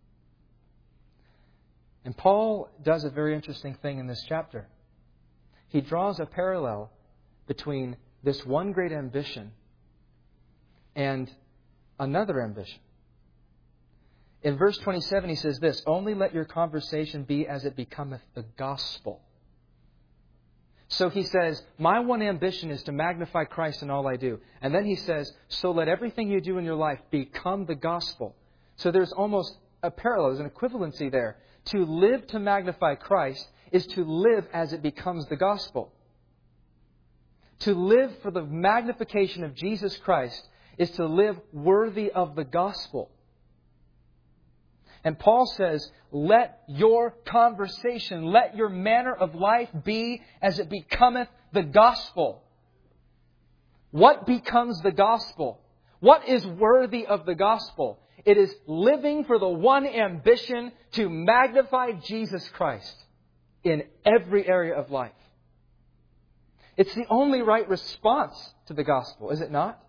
And Paul does a very interesting thing in this chapter. He draws a parallel between this one great ambition and another ambition. In verse twenty-seven, he says this, only let your conversation be as it becometh the gospel. So he says, my one ambition is to magnify Christ in all I do. And then he says, so let everything you do in your life become the gospel. So there's almost a parallel, there's an equivalency there. To live to magnify Christ is to live as it becomes the gospel. To live for the magnification of Jesus Christ is to live worthy of the gospel. And Paul says, let your conversation, let your manner of life be as it becometh the gospel. What becomes the gospel? What is worthy of the gospel? It is living for the one ambition to magnify Jesus Christ in every area of life. It's the only right response to the gospel, is it not?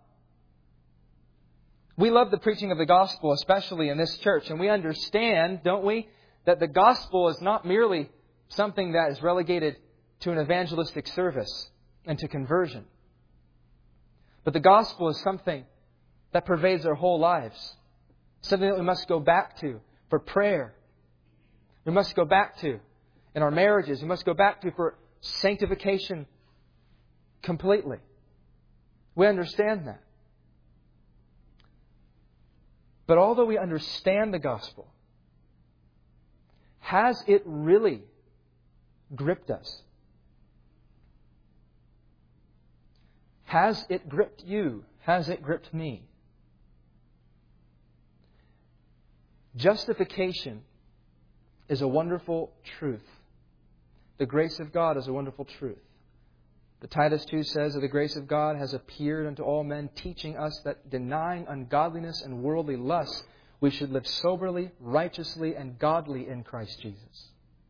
We love the preaching of the gospel, especially in this church, and we understand, don't we, that the gospel is not merely something that is relegated to an evangelistic service and to conversion. But the gospel is something that pervades our whole lives. Something that we must go back to for prayer. We must go back to in our marriages. We must go back to for sanctification completely. We understand that. But although we understand the gospel, has it really gripped us? Has it gripped you? Has it gripped me? Justification is a wonderful truth. The grace of God is a wonderful truth. The Titus two says that the grace of God has appeared unto all men, teaching us that denying ungodliness and worldly lusts, we should live soberly, righteously, and godly in Christ Jesus.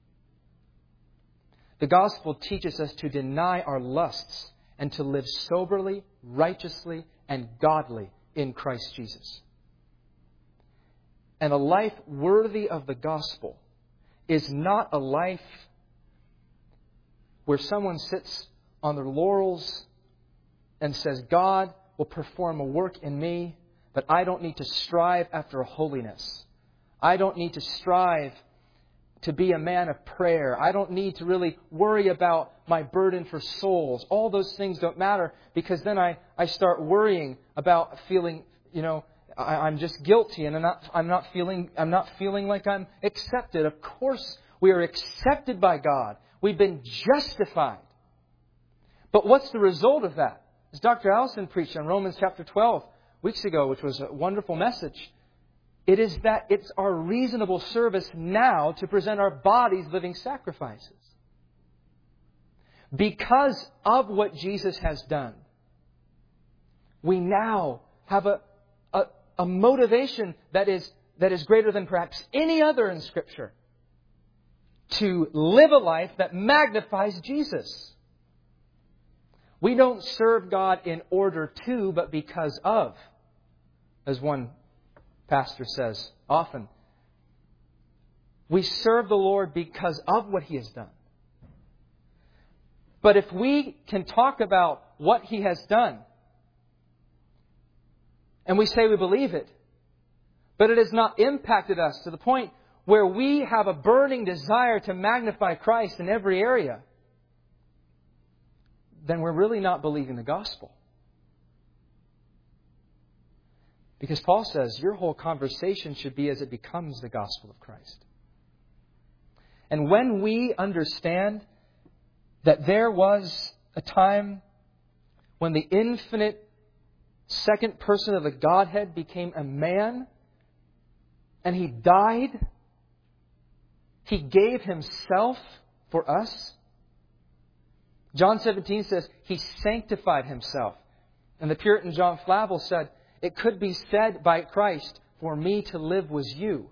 The gospel teaches us to deny our lusts and to live soberly, righteously, and godly in Christ Jesus. And a life worthy of the gospel is not a life where someone sits on their laurels and says, God will perform a work in me, but I don't need to strive after holiness. I don't need to strive to be a man of prayer. I don't need to really worry about my burden for souls. All those things don't matter, because then I, I start worrying about feeling, you know, I, I'm just guilty and I'm not, I'm not feeling, I'm not feeling like I'm accepted. Of course, we are accepted by God. We've been justified. But what's the result of that? As Doctor Allison preached on Romans chapter twelve weeks ago, which was a wonderful message, it is that it's our reasonable service now to present our bodies living sacrifices. Because of what Jesus has done, we now have a, a, a motivation that is, that is greater than perhaps any other in Scripture to live a life that magnifies Jesus. We don't serve God in order to, but because of, as one pastor says often. We serve the Lord because of what He has done. But if we can talk about what He has done, and we say we believe it, but it has not impacted us to the point where we have a burning desire to magnify Christ in every area, then we're really not believing the gospel. Because Paul says your whole conversation should be as it becomes the gospel of Christ. And when we understand that there was a time when the infinite second person of the Godhead became a man and He died, He gave Himself for us. John seventeen says He sanctified Himself. And the Puritan John Flavel said, it could be said by Christ, for me to live was you.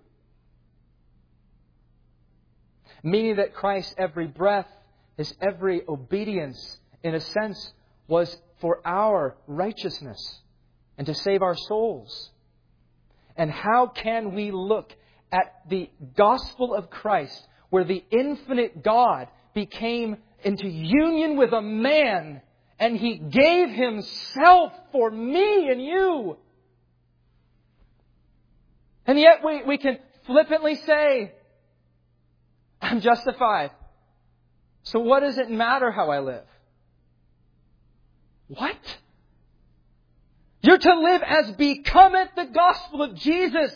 Meaning that Christ's every breath, His every obedience, in a sense, was for our righteousness and to save our souls. And how can we look at the gospel of Christ, where the infinite God became into union with a man, and He gave Himself for me and you. And yet we, we can flippantly say, I'm justified. So what does it matter how I live? What? You're to live as becometh the gospel of Jesus.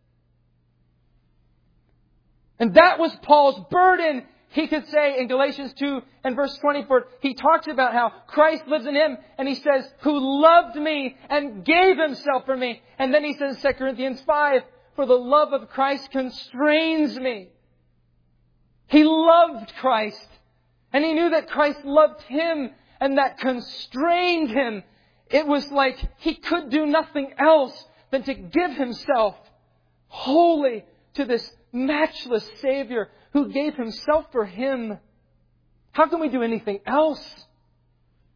And that was Paul's burden. He could say in Galatians two and verse twenty-four, he talks about how Christ lives in Him, and he says, who loved me and gave Himself for me. And then he says in Second Corinthians five, for the love of Christ constrains me. He loved Christ, and he knew that Christ loved him, and that constrained him. It was like he could do nothing else than to give himself wholly to this matchless Savior who gave Himself for him. How can we do anything else?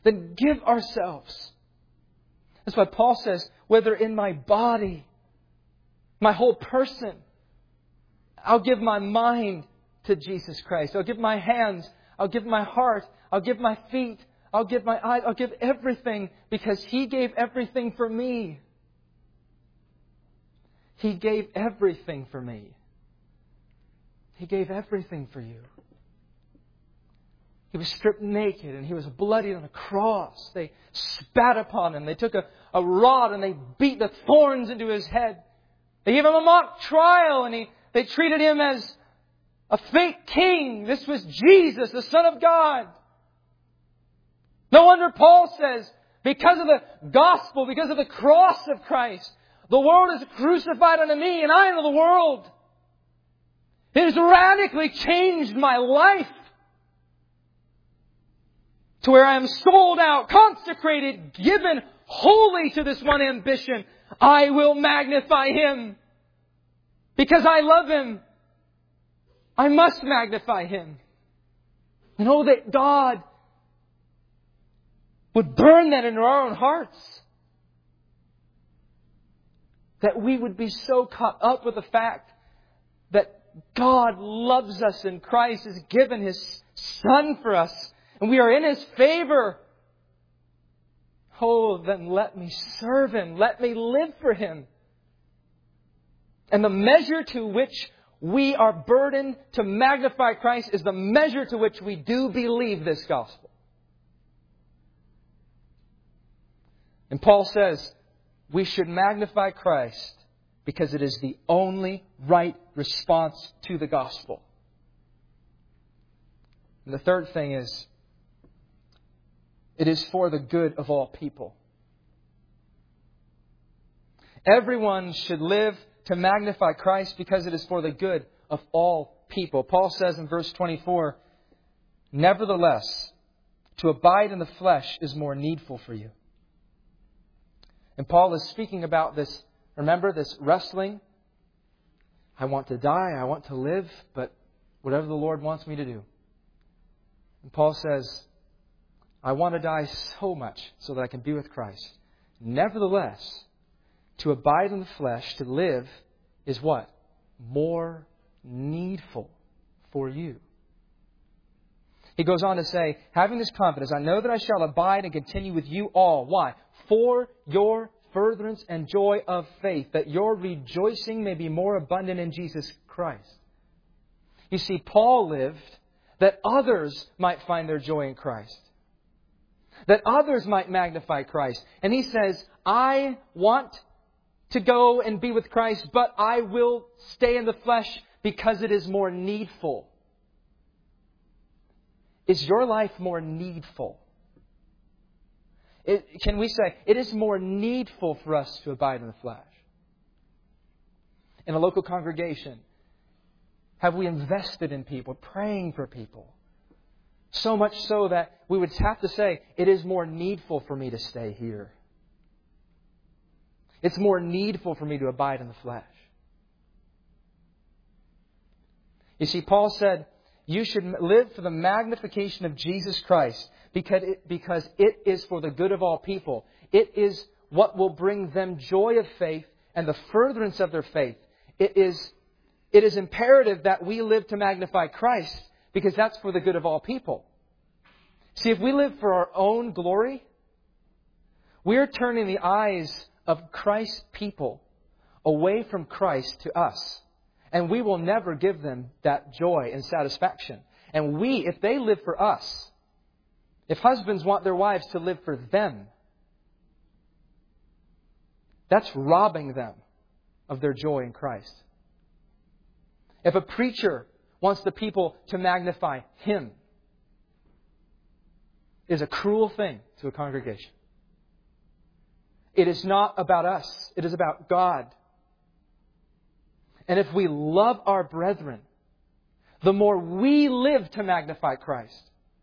then give ourselves. That's why Paul says, whether in my body, my whole person, I'll give my mind to Jesus Christ. I'll give my hands. I'll give my heart. I'll give my feet. I'll give my eyes. I'll give everything because He gave everything for me. He gave everything for me. He gave everything for you. He was stripped naked and He was bloodied on a cross. They spat upon Him. They took a, a rod and they beat the thorns into His head. They gave Him a mock trial and he, they treated Him as a fake king. This was Jesus, the Son of God. No wonder Paul says, because of the gospel, because of the cross of Christ, the world is crucified unto me and I unto the world. It has radically changed my life to where I am sold out, consecrated, given wholly to this one ambition. I will magnify Him. Because I love Him, I must magnify Him. And oh, that God would burn that into our own hearts. That we would be so caught up with the fact that God loves us and Christ has given His Son for us. And we are in His favor. Oh, then let me serve Him. Let me live for Him. And the measure to which we are burdened to magnify Christ is the measure to which we do believe this gospel. And Paul says we should magnify Christ because it is the only right response to the gospel. And the third thing is, it is for the good of all people. Everyone should live to magnify Christ because it is for the good of all people. Paul says in verse twenty-four, nevertheless, to abide in the flesh is more needful for you. And Paul is speaking about this, remember, this wrestling. I want to die, I want to live, but whatever the Lord wants me to do. And Paul says, I want to die so much so that I can be with Christ. Nevertheless, to abide in the flesh, to live, is what? More needful for you. He goes on to say, having this confidence, I know that I shall abide and continue with you all. Why? For your furtherance and joy of faith, that your rejoicing may be more abundant in Jesus Christ. You see, Paul lived that others might find their joy in Christ. That others might magnify Christ. And he says, I want to go and be with Christ, but I will stay in the flesh because it is more needful. Is your life more needful? It, can we say, it is more needful for us to abide in the flesh? In a local congregation, have we invested in people, praying for people? So much so that we would have to say, it is more needful for me to stay here. It's more needful for me to abide in the flesh. You see, Paul said, you should live for the magnification of Jesus Christ because it, because it is for the good of all people. It is what will bring them joy of faith and the furtherance of their faith. It is, it is imperative that we live to magnify Christ because that's for the good of all people. See, if we live for our own glory, we're turning the eyes of Christ's people away from Christ to us. And we will never give them that joy and satisfaction. And we, if they live for us, if husbands want their wives to live for them, that's robbing them of their joy in Christ. If a preacher wants the people to magnify him, it is a cruel thing to a congregation. It is not about us. It is about God. And if we love our brethren, the more we live to magnify Christ,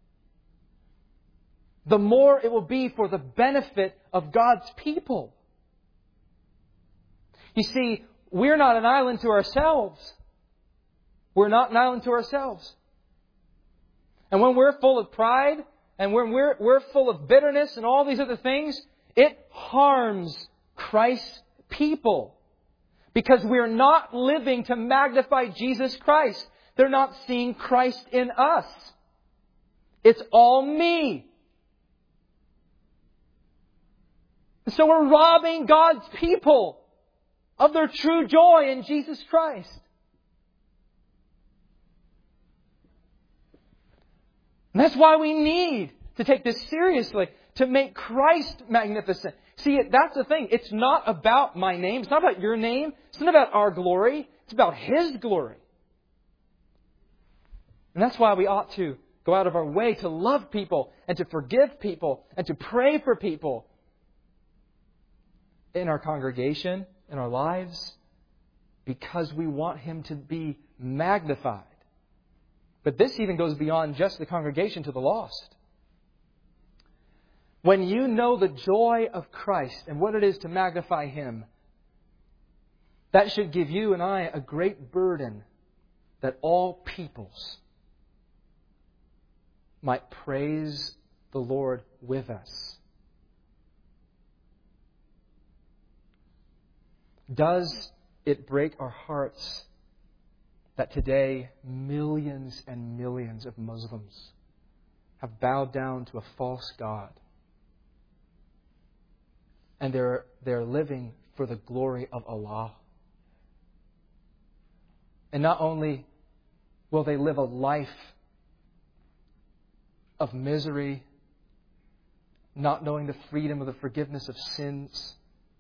the more it will be for the benefit of God's people. You see, we're not an island to ourselves. We're not an island to ourselves. And when we're full of pride and when we're, we're full of bitterness and all these other things, it harms Christ's people. Because we're not living to magnify Jesus Christ. They're not seeing Christ in us. It's all me. So we're robbing God's people of their true joy in Jesus Christ. And that's why we need to take this seriously, to make Christ magnificent. See, that's the thing. It's not about my name. It's not about your name. It's not about our glory. It's about His glory. And that's why we ought to go out of our way to love people and to forgive people and to pray for people in our congregation, in our lives, because we want Him to be magnified. But this even goes beyond just the congregation to the lost. When you know the joy of Christ and what it is to magnify Him, that should give you and I a great burden that all peoples might praise the Lord with us. Does it break our hearts that today millions and millions of Muslims have bowed down to a false god? And they're, they're living for the glory of Allah. And not only will they live a life of misery, not knowing the freedom of the forgiveness of sins,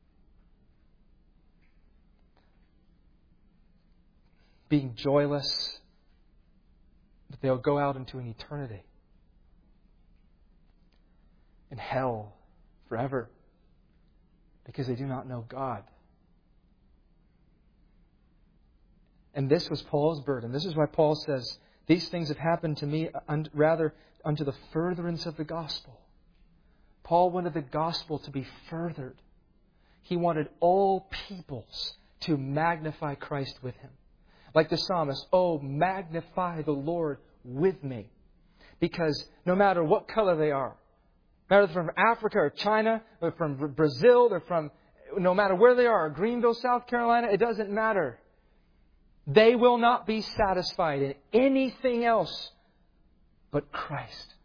being joyless, but they'll go out into an eternity in hell forever because they do not know God. And this was Paul's burden. This is why Paul says, these things have happened to me un- rather unto the furtherance of the gospel. Paul wanted the gospel to be furthered. He wanted all peoples to magnify Christ with him. Like the psalmist, oh, magnify the Lord with me. Because no matter what color they are, no matter if they're from Africa or China, or from Brazil, or from, no matter where they are, Greenville, South Carolina, it doesn't matter. They will not be satisfied in anything else but Christ.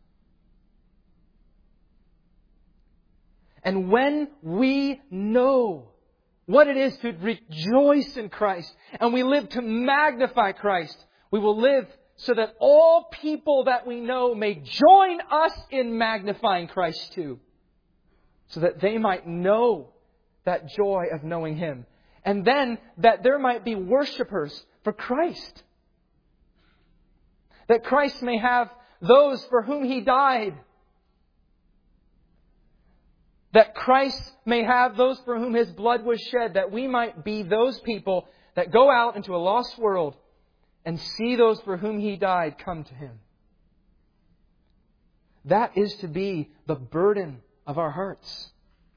And when we know what it is to rejoice in Christ, and we live to magnify Christ, we will live so that all people that we know may join us in magnifying Christ too. So that they might know that joy of knowing Him. And then that there might be worshipers for Christ. That Christ may have those for whom He died. That Christ may have those for whom His blood was shed. That we might be those people that go out into a lost world and see those for whom He died come to Him. That is to be the burden of our hearts.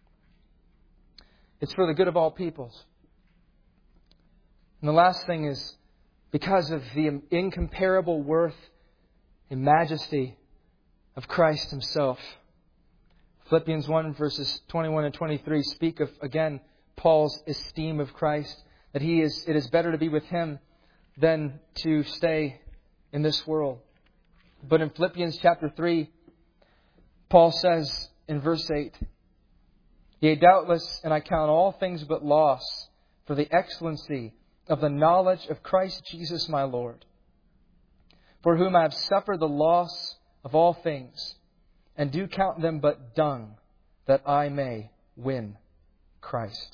It's for the good of all peoples. And the last thing is, because of the incomparable worth and majesty of Christ Himself. Philippians one verses twenty-one and twenty-three speak of, again, Paul's esteem of Christ. That he is, it is better to be with Him than to stay in this world. But in Philippians chapter three, Paul says in verse eight, yea, doubtless, and I count all things but loss for the excellency of the knowledge of Christ Jesus my Lord, for whom I have suffered the loss of all things, and do count them but dung, that I may win Christ.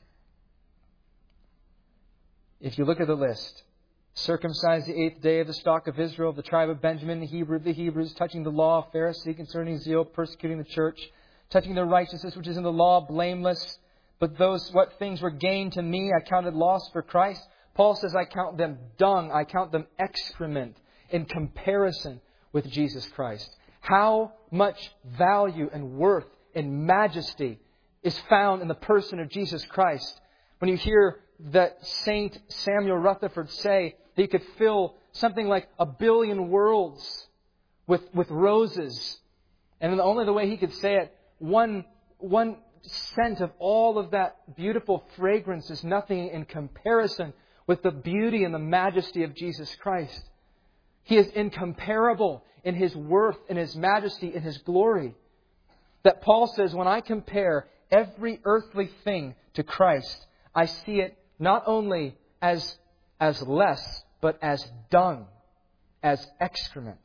If you look at the list, circumcised the eighth day of the stock of Israel, of the tribe of Benjamin, the Hebrew of the Hebrews, touching the law, Pharisee, concerning zeal, persecuting the church, touching the righteousness which is in the law, blameless. But those what things were gained to me, I counted loss for Christ. Paul says, I count them dung, I count them excrement in comparison with Jesus Christ. How much value and worth and majesty is found in the person of Jesus Christ. When you hear that Saint Samuel Rutherford say that he could fill something like a billion worlds with, with roses And only the way He could say it, one, one scent of all of that beautiful fragrance is nothing in comparison with the beauty and the majesty of Jesus Christ. He is incomparable in His worth, in His majesty, in His glory. That Paul says, when I compare every earthly thing to Christ, I see it not only as, as less, but as dung, as excrement.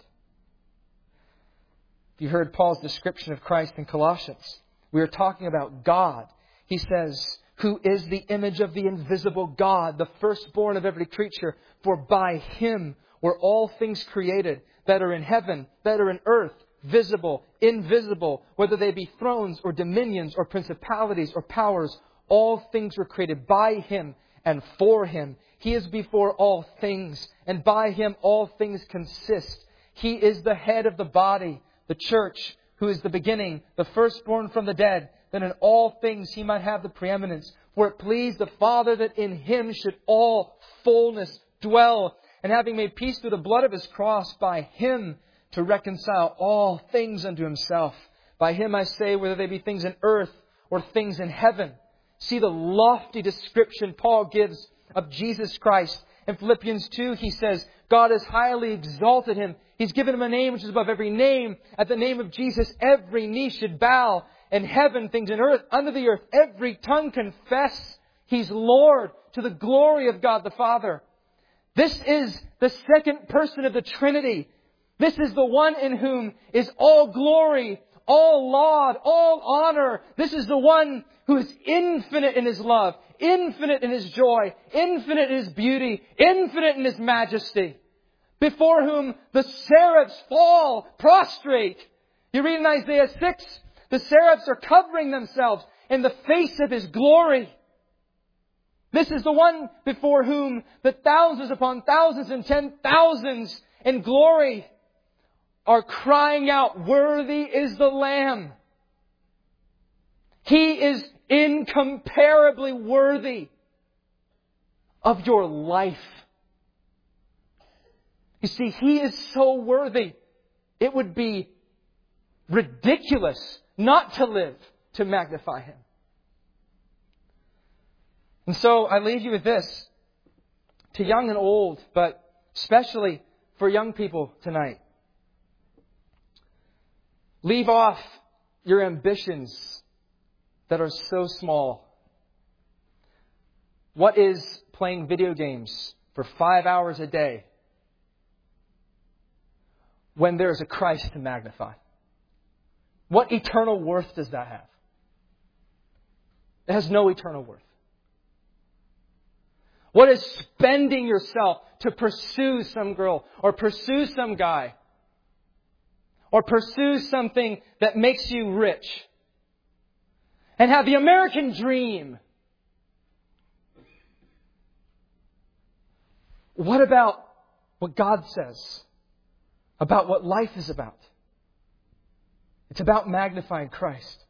You heard Paul's description of Christ in Colossians. We are talking about God. He says, who is the image of the invisible God, the firstborn of every creature. For by Him were all things created, that are in heaven, that are in earth, visible, invisible, whether they be thrones or dominions or principalities or powers. All things were created by Him and for Him. He is before all things, and by Him all things consist. He is the head of the body, the church, who is the beginning, the firstborn from the dead, that in all things He might have the preeminence. For it pleased the Father that in Him should all fullness dwell. And having made peace through the blood of His cross, by Him to reconcile all things unto Himself. By Him I say, whether they be things in earth or things in heaven. See the lofty description Paul gives of Jesus Christ. In Philippians two, he says, God has highly exalted Him. He's given Him a name which is above every name. At the name of Jesus, every knee should bow. In heaven, things in earth, under the earth, every tongue confess He's Lord, to the glory of God the Father. This is the second person of the Trinity. This is the one in whom is all glory, all laud, all honor. This is the one who is infinite in His love, infinite in His joy, infinite in His beauty, infinite in His majesty. Before whom the seraphs fall prostrate. You read in Isaiah six, the seraphs are covering themselves in the face of His glory. This is the one before whom the thousands upon thousands and ten thousands in glory are crying out, worthy is the Lamb. He is incomparably worthy of your life. You see, He is so worthy, it would be ridiculous not to live to magnify Him. And so I leave you with this, to young and old, but especially for young people tonight. Leave off your ambitions that are so small. What is playing video games for five hours a day when there's a Christ to magnify? What eternal worth does that have? It has no eternal worth. What is spending yourself to pursue some girl or pursue some guy or pursue something that makes you rich and have the American dream? What about what God says about what life is about? It's about magnifying Christ.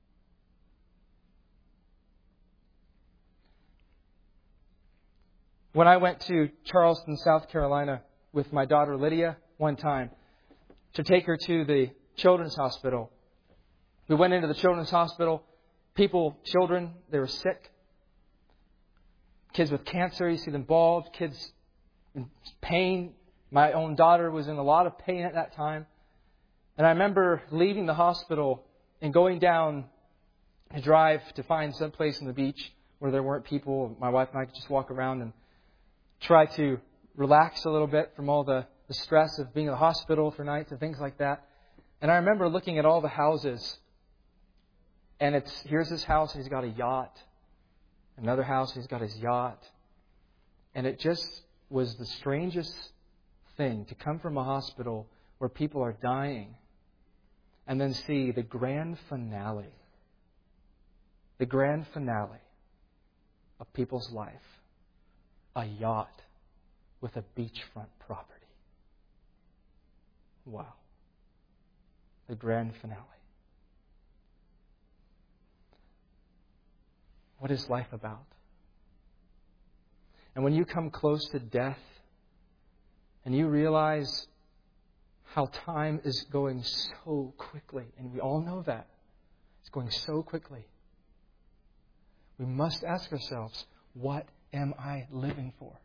When I went to Charleston, South Carolina with my daughter Lydia one time to take her to the children's hospital, we went into the children's hospital. People, children, they were sick. Kids with cancer, you see them bald. Kids in pain. My own daughter was in a lot of pain at that time. And I remember leaving the hospital and going down a drive to find some place on the beach where there weren't people. My wife and I could just walk around and try to relax a little bit from all the, the stress of being in the hospital for nights and things like that. And I remember looking at all the houses. And it's here's his house, and he's got a yacht. Another house, he's got his yacht. And it just was the strangest thing to come from a hospital where people are dying and then see the grand finale. The grand finale of people's life. A yacht with a beachfront property. Wow. The grand finale. What is life about? And when you come close to death and you realize how time is going so quickly. And we all know that. It's going so quickly. We must ask ourselves, what am I living for?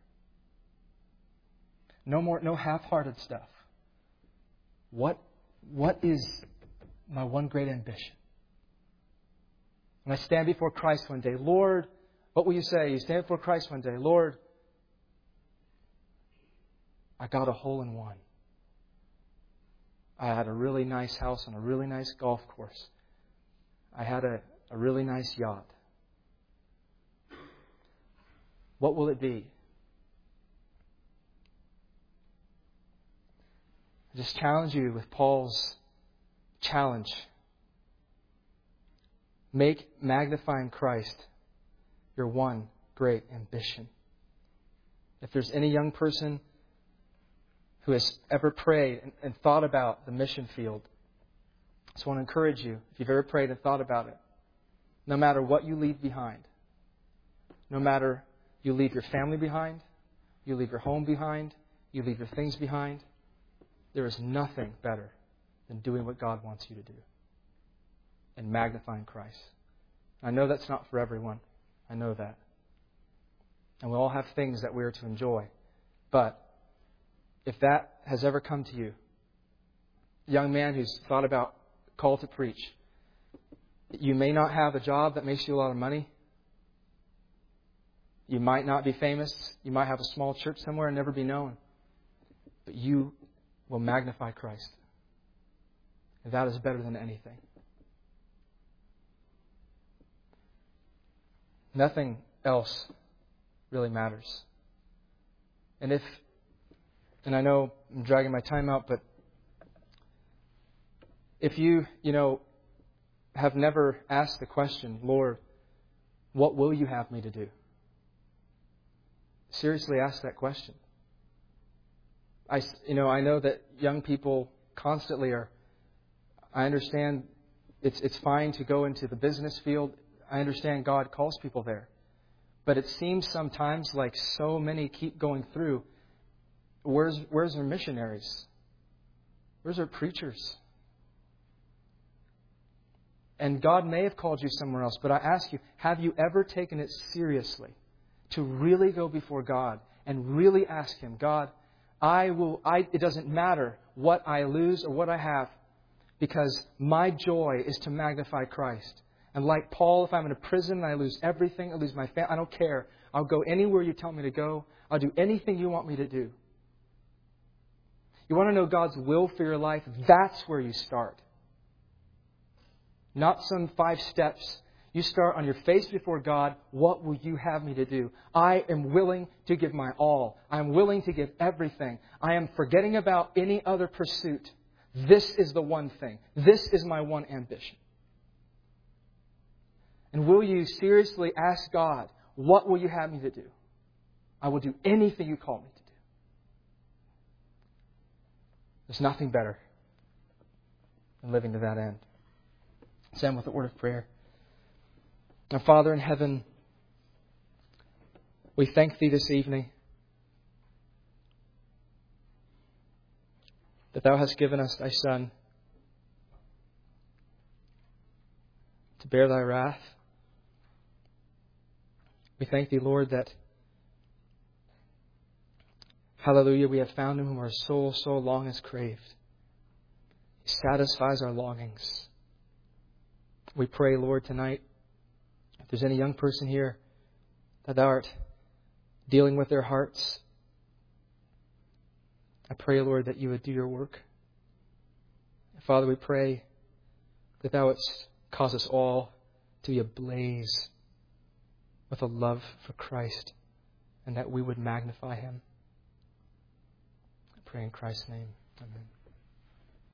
No more, no half-hearted stuff. What, what is my one great ambition? When I stand before Christ one day, Lord, what will you say? You stand before Christ one day, Lord, I got a hole in one. I had a really nice house on a really nice golf course. I had a, a really nice yacht. What will it be? I just challenge you with Paul's challenge. Make magnifying Christ your one great ambition. If there's any young person who has ever prayed and, and thought about the mission field, I just want to encourage you, if you've ever prayed and thought about it, no matter what you leave behind, no matter you leave your family behind, you leave your home behind, you leave your things behind, there is nothing better than doing what God wants you to do and magnifying Christ. I know that's not for everyone. I know that. And we all have things that we are to enjoy. But if that has ever come to you, a young man who's thought about call to preach, you may not have a job that makes you a lot of money. You might not be famous. You might have a small church somewhere and never be known. But you will magnify Christ. And that is better than anything. Nothing else really matters. And if, and I know I'm dragging my time out, but if you, you know, have never asked the question, Lord, what will you have me to do? Seriously ask that question. I, you know, I know that young people constantly are, I understand it's it's fine to go into the business field. I understand God calls people there. But it seems sometimes like so many keep going through. Where's where's our missionaries? Where's our preachers? And God may have called you somewhere else, but I ask you, have you ever taken it seriously to really go before God and really ask Him, God, I will. I, it doesn't matter what I lose or what I have, because my joy is to magnify Christ. And like Paul, if I'm in a prison and I lose everything, I lose my family, I don't care. I'll go anywhere you tell me to go. I'll do anything you want me to do. You want to know God's will for your life? That's where you start. Not some five steps. You start on your face before God. What will you have me to do? I am willing to give my all. I am willing to give everything. I am forgetting about any other pursuit. This is the one thing. This is my one ambition. And will you seriously ask God, what will you have me to do? I will do anything you call me to do. There's nothing better than living to that end. Let's end with a word of prayer. Our Father in heaven, we thank Thee this evening that Thou hast given us Thy Son to bear Thy wrath. We thank Thee, Lord, that, hallelujah, we have found Him whom our soul so long has craved. He satisfies our longings. We pray, Lord, tonight, if there's any young person here that Thou art dealing with their hearts, I pray, Lord, that You would do Your work. Father, we pray that Thou wouldst cause us all to be ablaze with a love for Christ, and that we would magnify Him. I pray in Christ's name. Amen.